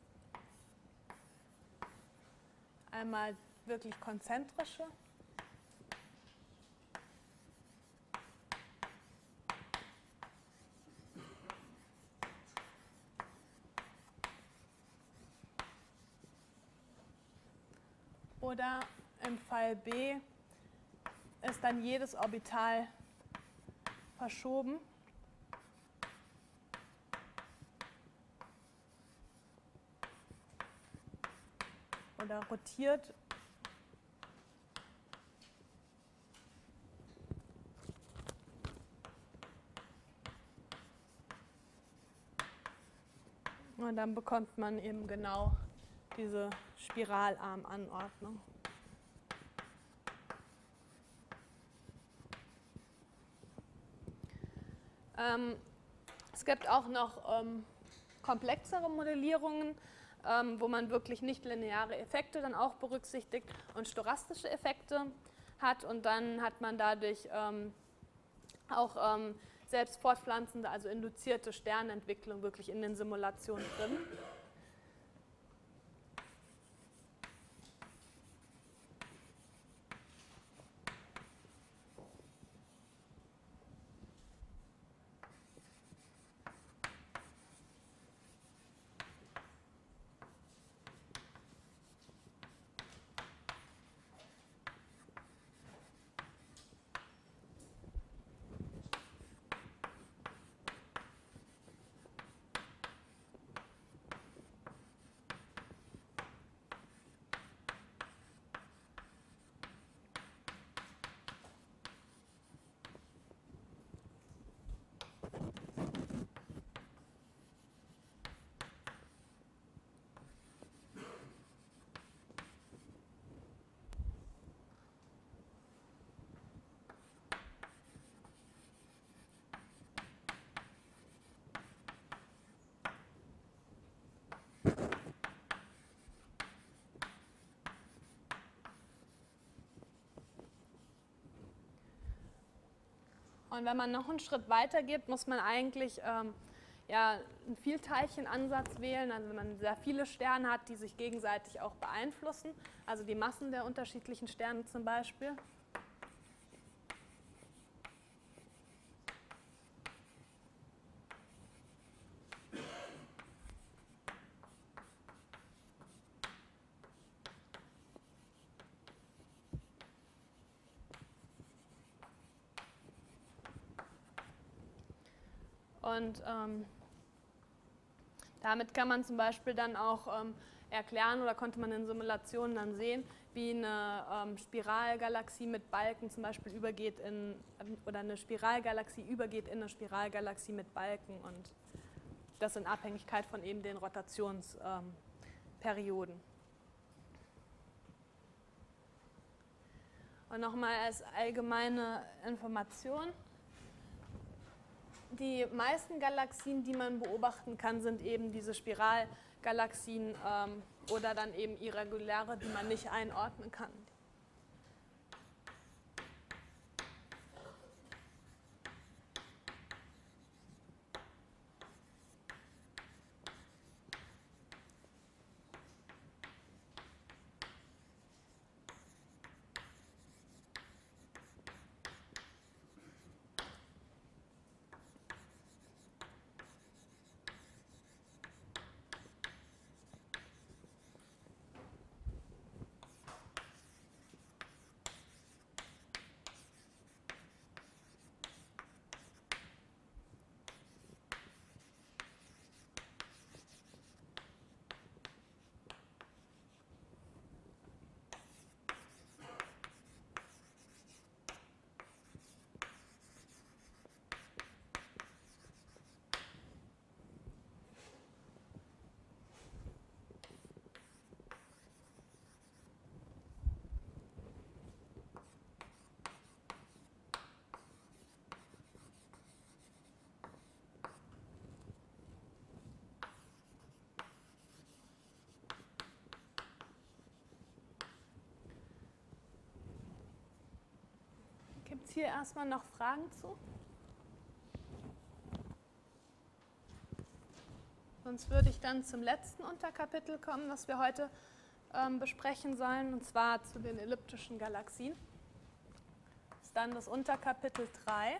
Speaker 1: einmal wirklich konzentrische. Oder im Fall B ist dann jedes Orbital verschoben. Oder rotiert. Und dann bekommt man eben genau diese Spiralarmanordnung. Es gibt auch noch komplexere Modellierungen, wo man wirklich nicht lineare Effekte dann auch berücksichtigt und stochastische Effekte hat. Und dann hat man dadurch auch selbst fortpflanzende, also induzierte Sternentwicklung wirklich in den Simulationen drin. Und wenn man noch einen Schritt weiter geht, muss man eigentlich einen Vielteilchenansatz wählen, also wenn man sehr viele Sterne hat, die sich gegenseitig auch beeinflussen, also die Massen der unterschiedlichen Sterne zum Beispiel. Und damit kann man zum Beispiel dann auch erklären oder konnte man in Simulationen dann sehen, wie eine Spiralgalaxie mit Balken zum Beispiel übergeht oder eine Spiralgalaxie übergeht in eine Spiralgalaxie mit Balken und das in Abhängigkeit von eben den Rotationsperioden. Und nochmal als allgemeine Information. Die meisten Galaxien, die man beobachten kann, sind eben diese Spiralgalaxien oder dann eben irreguläre, die man nicht einordnen kann. hier erstmal noch Fragen zu? Sonst würde ich dann zum letzten Unterkapitel kommen, das wir heute besprechen sollen, und zwar zu den elliptischen Galaxien. Das ist dann das Unterkapitel 3.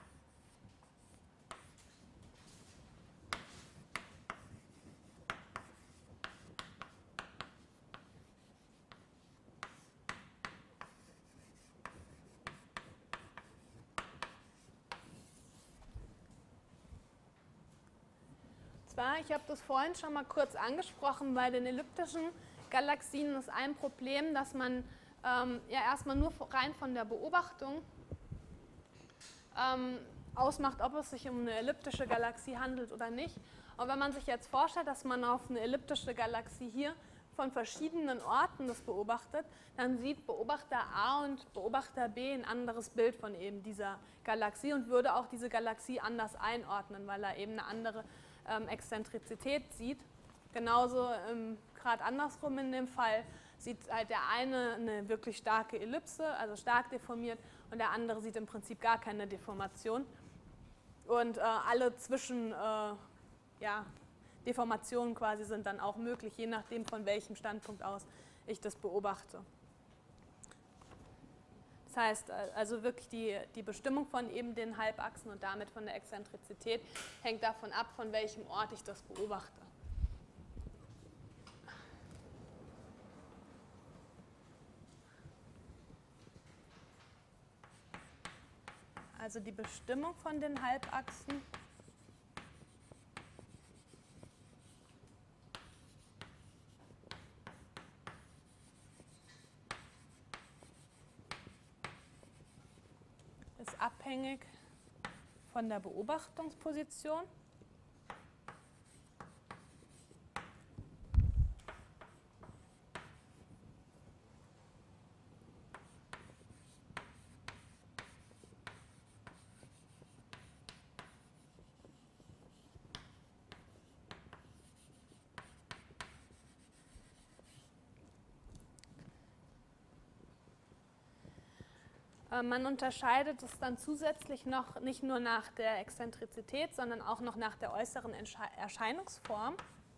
Speaker 1: Ich habe das vorhin schon mal kurz angesprochen, bei den elliptischen Galaxien ist ein Problem, dass man ja erstmal nur rein von der Beobachtung ausmacht, ob es sich um eine elliptische Galaxie handelt oder nicht. Und wenn man sich jetzt vorstellt, dass man auf eine elliptische Galaxie hier von verschiedenen Orten das beobachtet, dann sieht Beobachter A und Beobachter B ein anderes Bild von eben dieser Galaxie und würde auch diese Galaxie anders einordnen, weil er eben eine andere Exzentrizität sieht. Genauso gerade andersrum in dem Fall sieht halt der eine wirklich starke Ellipse, also stark deformiert, und der andere sieht im Prinzip gar keine Deformation. Und alle Deformationen quasi sind dann auch möglich, je nachdem von welchem Standpunkt aus ich das beobachte. Das heißt, also wirklich die Bestimmung von eben den Halbachsen und damit von der Exzentrizität hängt davon ab, von welchem Ort ich das beobachte. Also die Bestimmung von den Halbachsen ist abhängig von der Beobachtungsposition. Man unterscheidet es dann zusätzlich noch nicht nur nach der Exzentrizität, sondern auch noch nach der äußeren Erscheinungsform.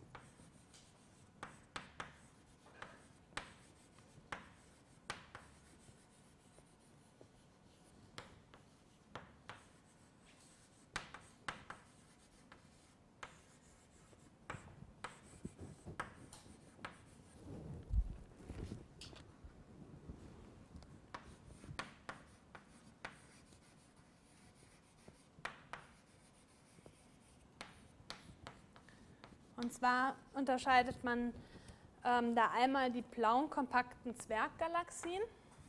Speaker 1: Und zwar unterscheidet man da einmal die blauen kompakten Zwerggalaxien.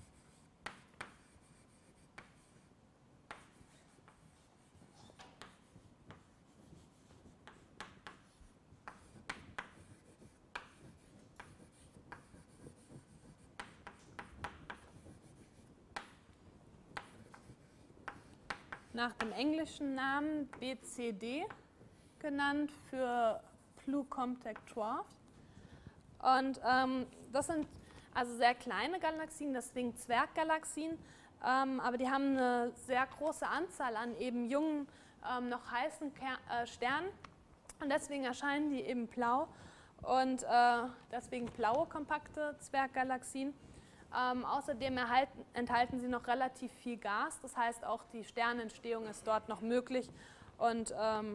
Speaker 1: Nach dem englischen Namen BCD genannt für Blue Compact Dwarf. Und das sind also sehr kleine Galaxien, deswegen Zwerggalaxien, aber die haben eine sehr große Anzahl an eben jungen, noch heißen Sternen und deswegen erscheinen die eben blau und deswegen blaue kompakte Zwerggalaxien. Außerdem enthalten sie noch relativ viel Gas, das heißt auch die Sternentstehung ist dort noch möglich und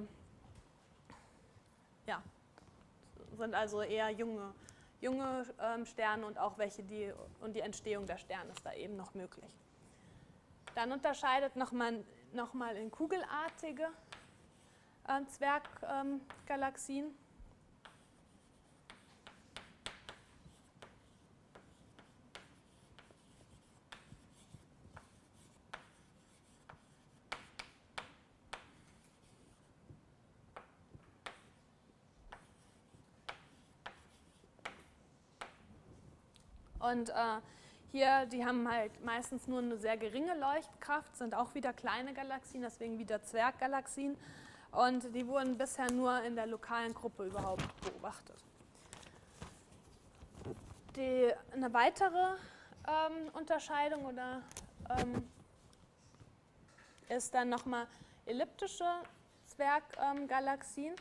Speaker 1: ja, sind also eher junge Sterne und auch welche, die Entstehung der Sterne ist da eben noch möglich. Dann unterscheidet nochmal in kugelartige Zwerggalaxien. Und hier, die haben halt meistens nur eine sehr geringe Leuchtkraft, sind auch wieder kleine Galaxien, deswegen wieder Zwerggalaxien. Und die wurden bisher nur in der lokalen Gruppe überhaupt beobachtet. Eine weitere Unterscheidung oder ist dann nochmal elliptische Zwerggalaxien.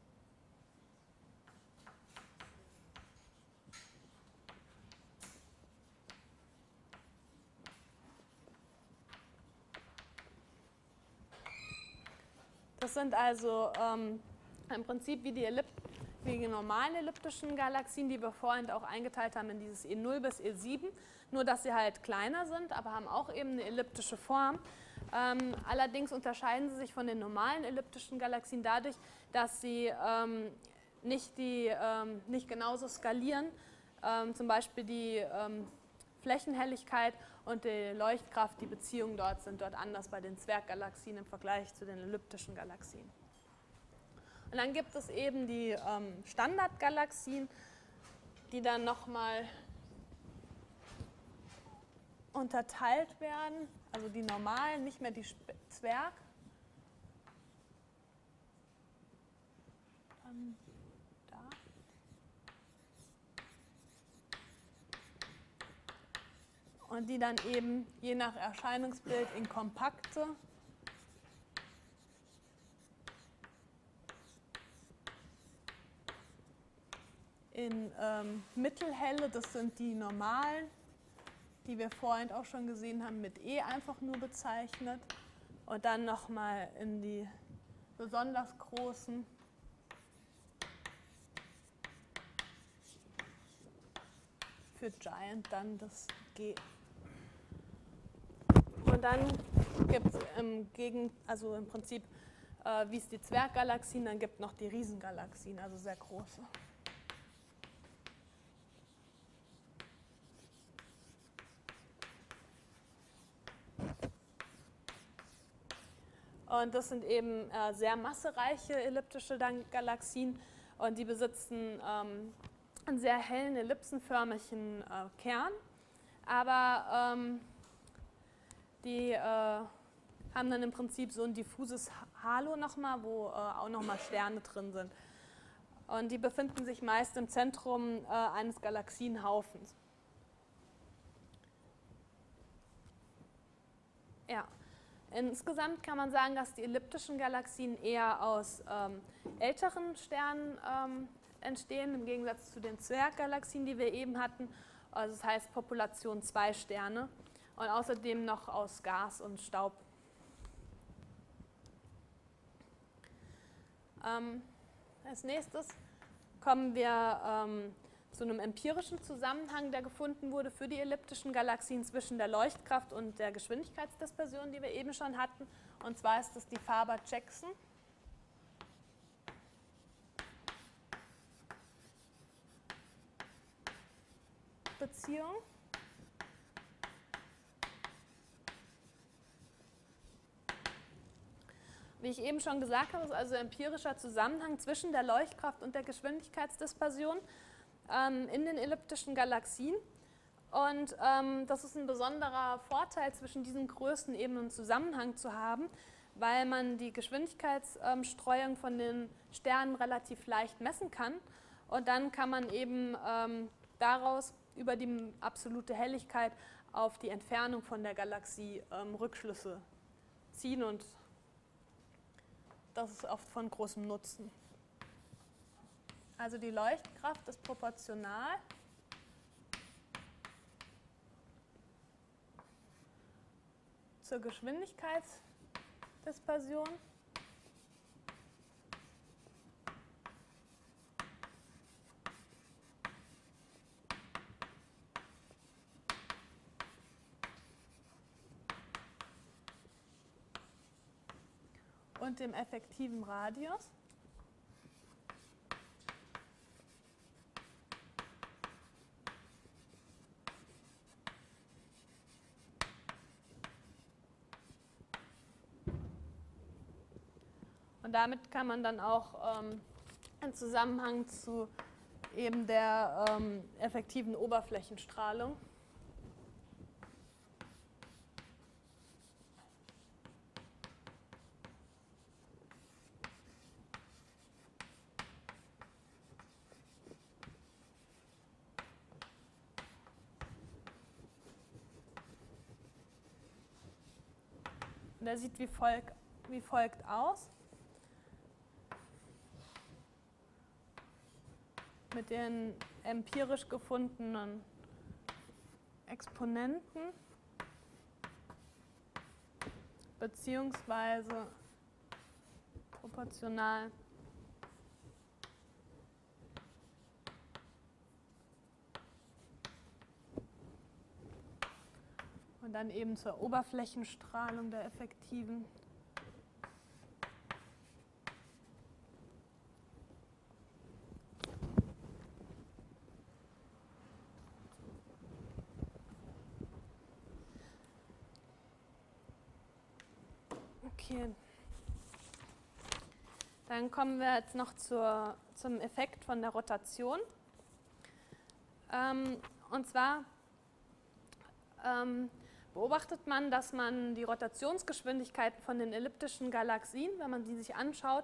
Speaker 1: Das sind also im Prinzip wie die normalen elliptischen Galaxien, die wir vorhin auch eingeteilt haben in dieses E0 bis E7, nur dass sie halt kleiner sind, aber haben auch eben eine elliptische Form. Allerdings unterscheiden sie sich von den normalen elliptischen Galaxien dadurch, dass sie nicht genauso skalieren. Zum Beispiel die Flächenhelligkeit und die Leuchtkraft, die Beziehungen dort sind dort anders bei den Zwerggalaxien im Vergleich zu den elliptischen Galaxien. Und dann gibt es eben die Standardgalaxien, die dann nochmal unterteilt werden, also die normalen, nicht mehr die Zwerg. Da. Und die dann eben je nach Erscheinungsbild in kompakte in mittelhelle, das sind die normalen, die wir vorhin auch schon gesehen haben, mit E einfach nur bezeichnet. Und dann nochmal in die besonders großen für Giant dann das G. Und dann gibt es also im Prinzip, wie es die Zwerggalaxien, dann gibt es noch die Riesengalaxien, also sehr große. Und das sind eben sehr massereiche elliptische Galaxien und die besitzen einen sehr hellen ellipsenförmigen Kern, aber die haben dann im Prinzip so ein diffuses Halo nochmal, wo auch nochmal Sterne drin sind. Und die befinden sich meist im Zentrum eines Galaxienhaufens. Ja. Insgesamt kann man sagen, dass die elliptischen Galaxien eher aus älteren Sternen entstehen, im Gegensatz zu den Zwerggalaxien, die wir eben hatten. Also das heißt Population 2 Sterne und außerdem noch aus Gas und Staub. Als nächstes kommen wir zu einem empirischen Zusammenhang, der gefunden wurde für die elliptischen Galaxien zwischen der Leuchtkraft und der Geschwindigkeitsdispersion, die wir eben schon hatten. Und zwar ist das die Faber-Jackson-Beziehung. Wie ich eben schon gesagt habe, ist also empirischer Zusammenhang zwischen der Leuchtkraft und der Geschwindigkeitsdispersion in den elliptischen Galaxien. Und das ist ein besonderer Vorteil, zwischen diesen Größen eben einen Zusammenhang zu haben, weil man die Geschwindigkeitsstreuung von den Sternen relativ leicht messen kann. Und dann kann man eben daraus über die absolute Helligkeit auf die Entfernung von der Galaxie Rückschlüsse ziehen. Und das ist oft von großem Nutzen. Also die Leuchtkraft ist proportional zur Geschwindigkeitsdispersion und dem effektiven Radius. Und damit kann man dann auch einen Zusammenhang zu eben der effektiven Oberflächenstrahlung der sieht wie folgt aus. Mit den empirisch gefundenen Exponenten beziehungsweise proportional und dann eben zur Oberflächenstrahlung der effektiven. Okay. Dann kommen wir jetzt noch zum Effekt von der Rotation. Und zwar beobachtet man, dass man die Rotationsgeschwindigkeiten von den elliptischen Galaxien, wenn man die sich anschaut,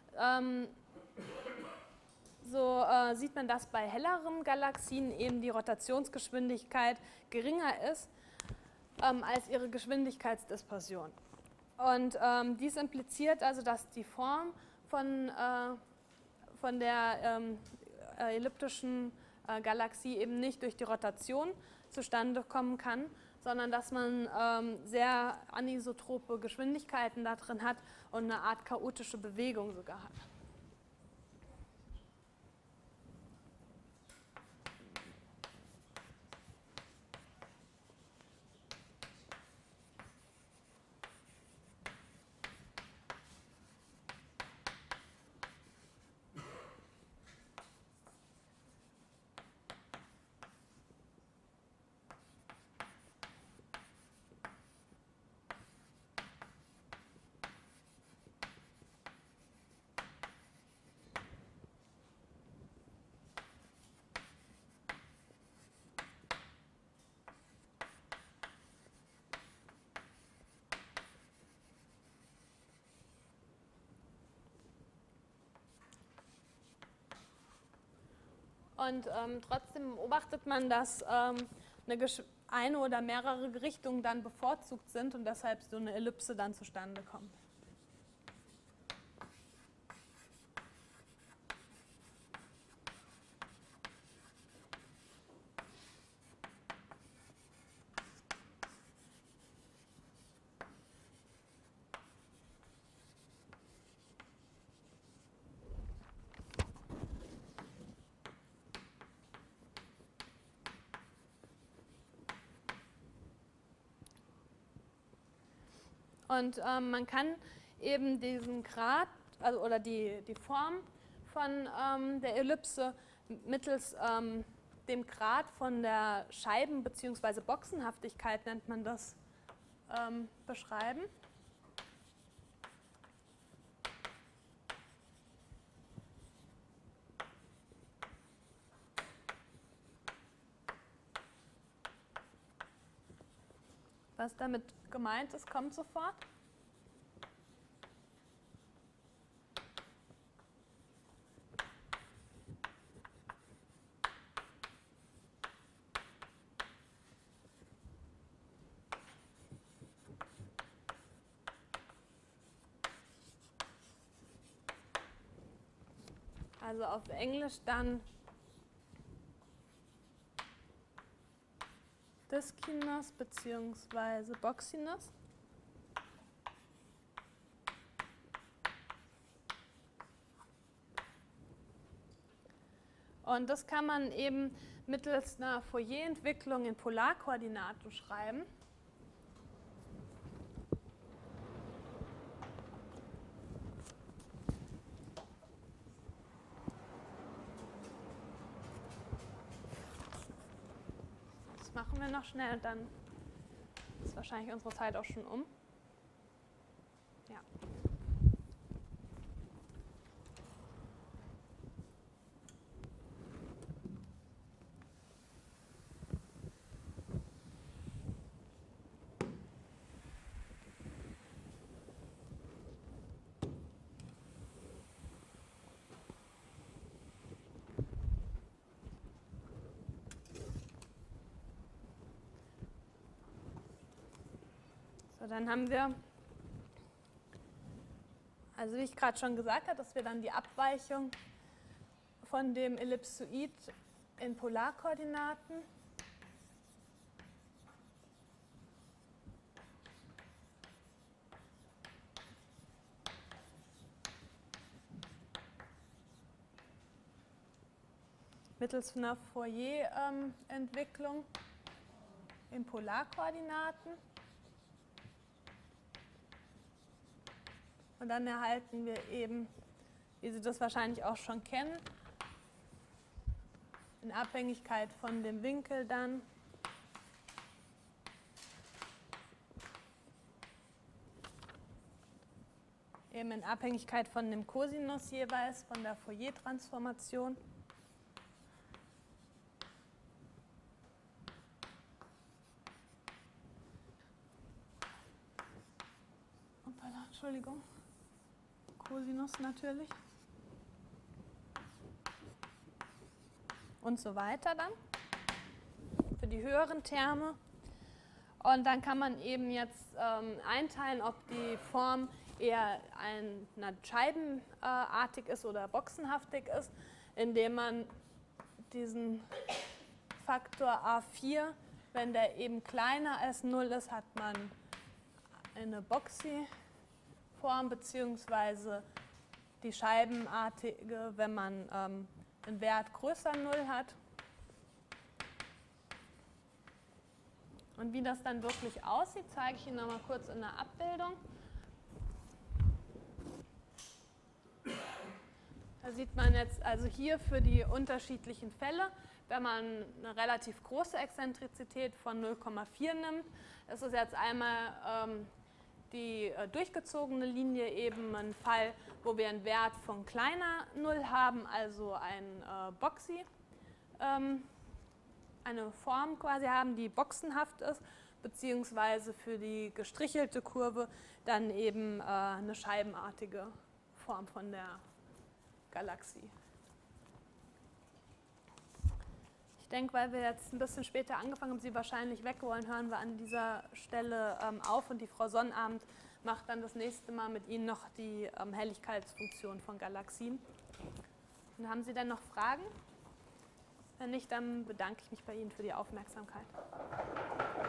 Speaker 1: sieht man, dass bei helleren Galaxien eben die Rotationsgeschwindigkeit geringer ist als ihre Geschwindigkeitsdispersion. Und dies impliziert also, dass die Form von der elliptischen Galaxie eben nicht durch die Rotation zustande kommen kann, sondern dass man sehr anisotrope Geschwindigkeiten da drin hat und eine Art chaotische Bewegung sogar hat. Und trotzdem beobachtet man, dass eine oder mehrere Richtungen dann bevorzugt sind und deshalb so eine Ellipse dann zustande kommt. Und man kann eben diesen Grad oder die Form von der Ellipse mittels dem Grad von der Scheiben- bzw. Boxenhaftigkeit, nennt man das, beschreiben. Was damit gemeint ist, kommt sofort. Also auf Englisch dann Diskiness bzw. Boxiness. Und das kann man eben mittels einer Fourier-Entwicklung in Polarkoordinaten schreiben. Das machen wir noch schnell und dann ist wahrscheinlich unsere Zeit auch schon um. Ja. So, dann haben wir Also wie ich gerade schon gesagt habe, dass wir dann die Abweichung von dem Ellipsoid in Polarkoordinaten mittels einer Fourier-Entwicklung in Polarkoordinaten. Und dann erhalten wir eben, wie Sie das wahrscheinlich auch schon kennen, in Abhängigkeit von dem Winkel dann eben in Abhängigkeit von dem Cosinus jeweils, von der Fourier-Transformation. Entschuldigung, Cosinus natürlich. Und so weiter dann für die höheren Terme. Und dann kann man eben jetzt einteilen, ob die Form eher scheibenartig ist oder boxenhaftig ist, indem man diesen Faktor A4, wenn der eben kleiner als 0 ist, hat man eine Boxy-Form, beziehungsweise die scheibenartige, wenn man einen Wert größer 0 hat. Und wie das dann wirklich aussieht, zeige ich Ihnen noch mal kurz in der Abbildung. Da sieht man jetzt also hier für die unterschiedlichen Fälle, wenn man eine relativ große Exzentrizität von 0,4 nimmt, ist es jetzt einmal die durchgezogene Linie eben ein Fall, wo wir einen Wert von kleiner 0 haben, also ein Boxy, eine Form quasi haben, die boxenhaft ist, beziehungsweise für die gestrichelte Kurve dann eben eine scheibenartige Form von der Galaxie. Ich denke, weil wir jetzt ein bisschen später angefangen haben, Sie wahrscheinlich weg wollen, hören wir an dieser Stelle auf und die Frau Sonnabend macht dann das nächste Mal mit Ihnen noch die Helligkeitsfunktion von Galaxien. Und haben Sie denn noch Fragen? Wenn nicht, dann bedanke ich mich bei Ihnen für die Aufmerksamkeit.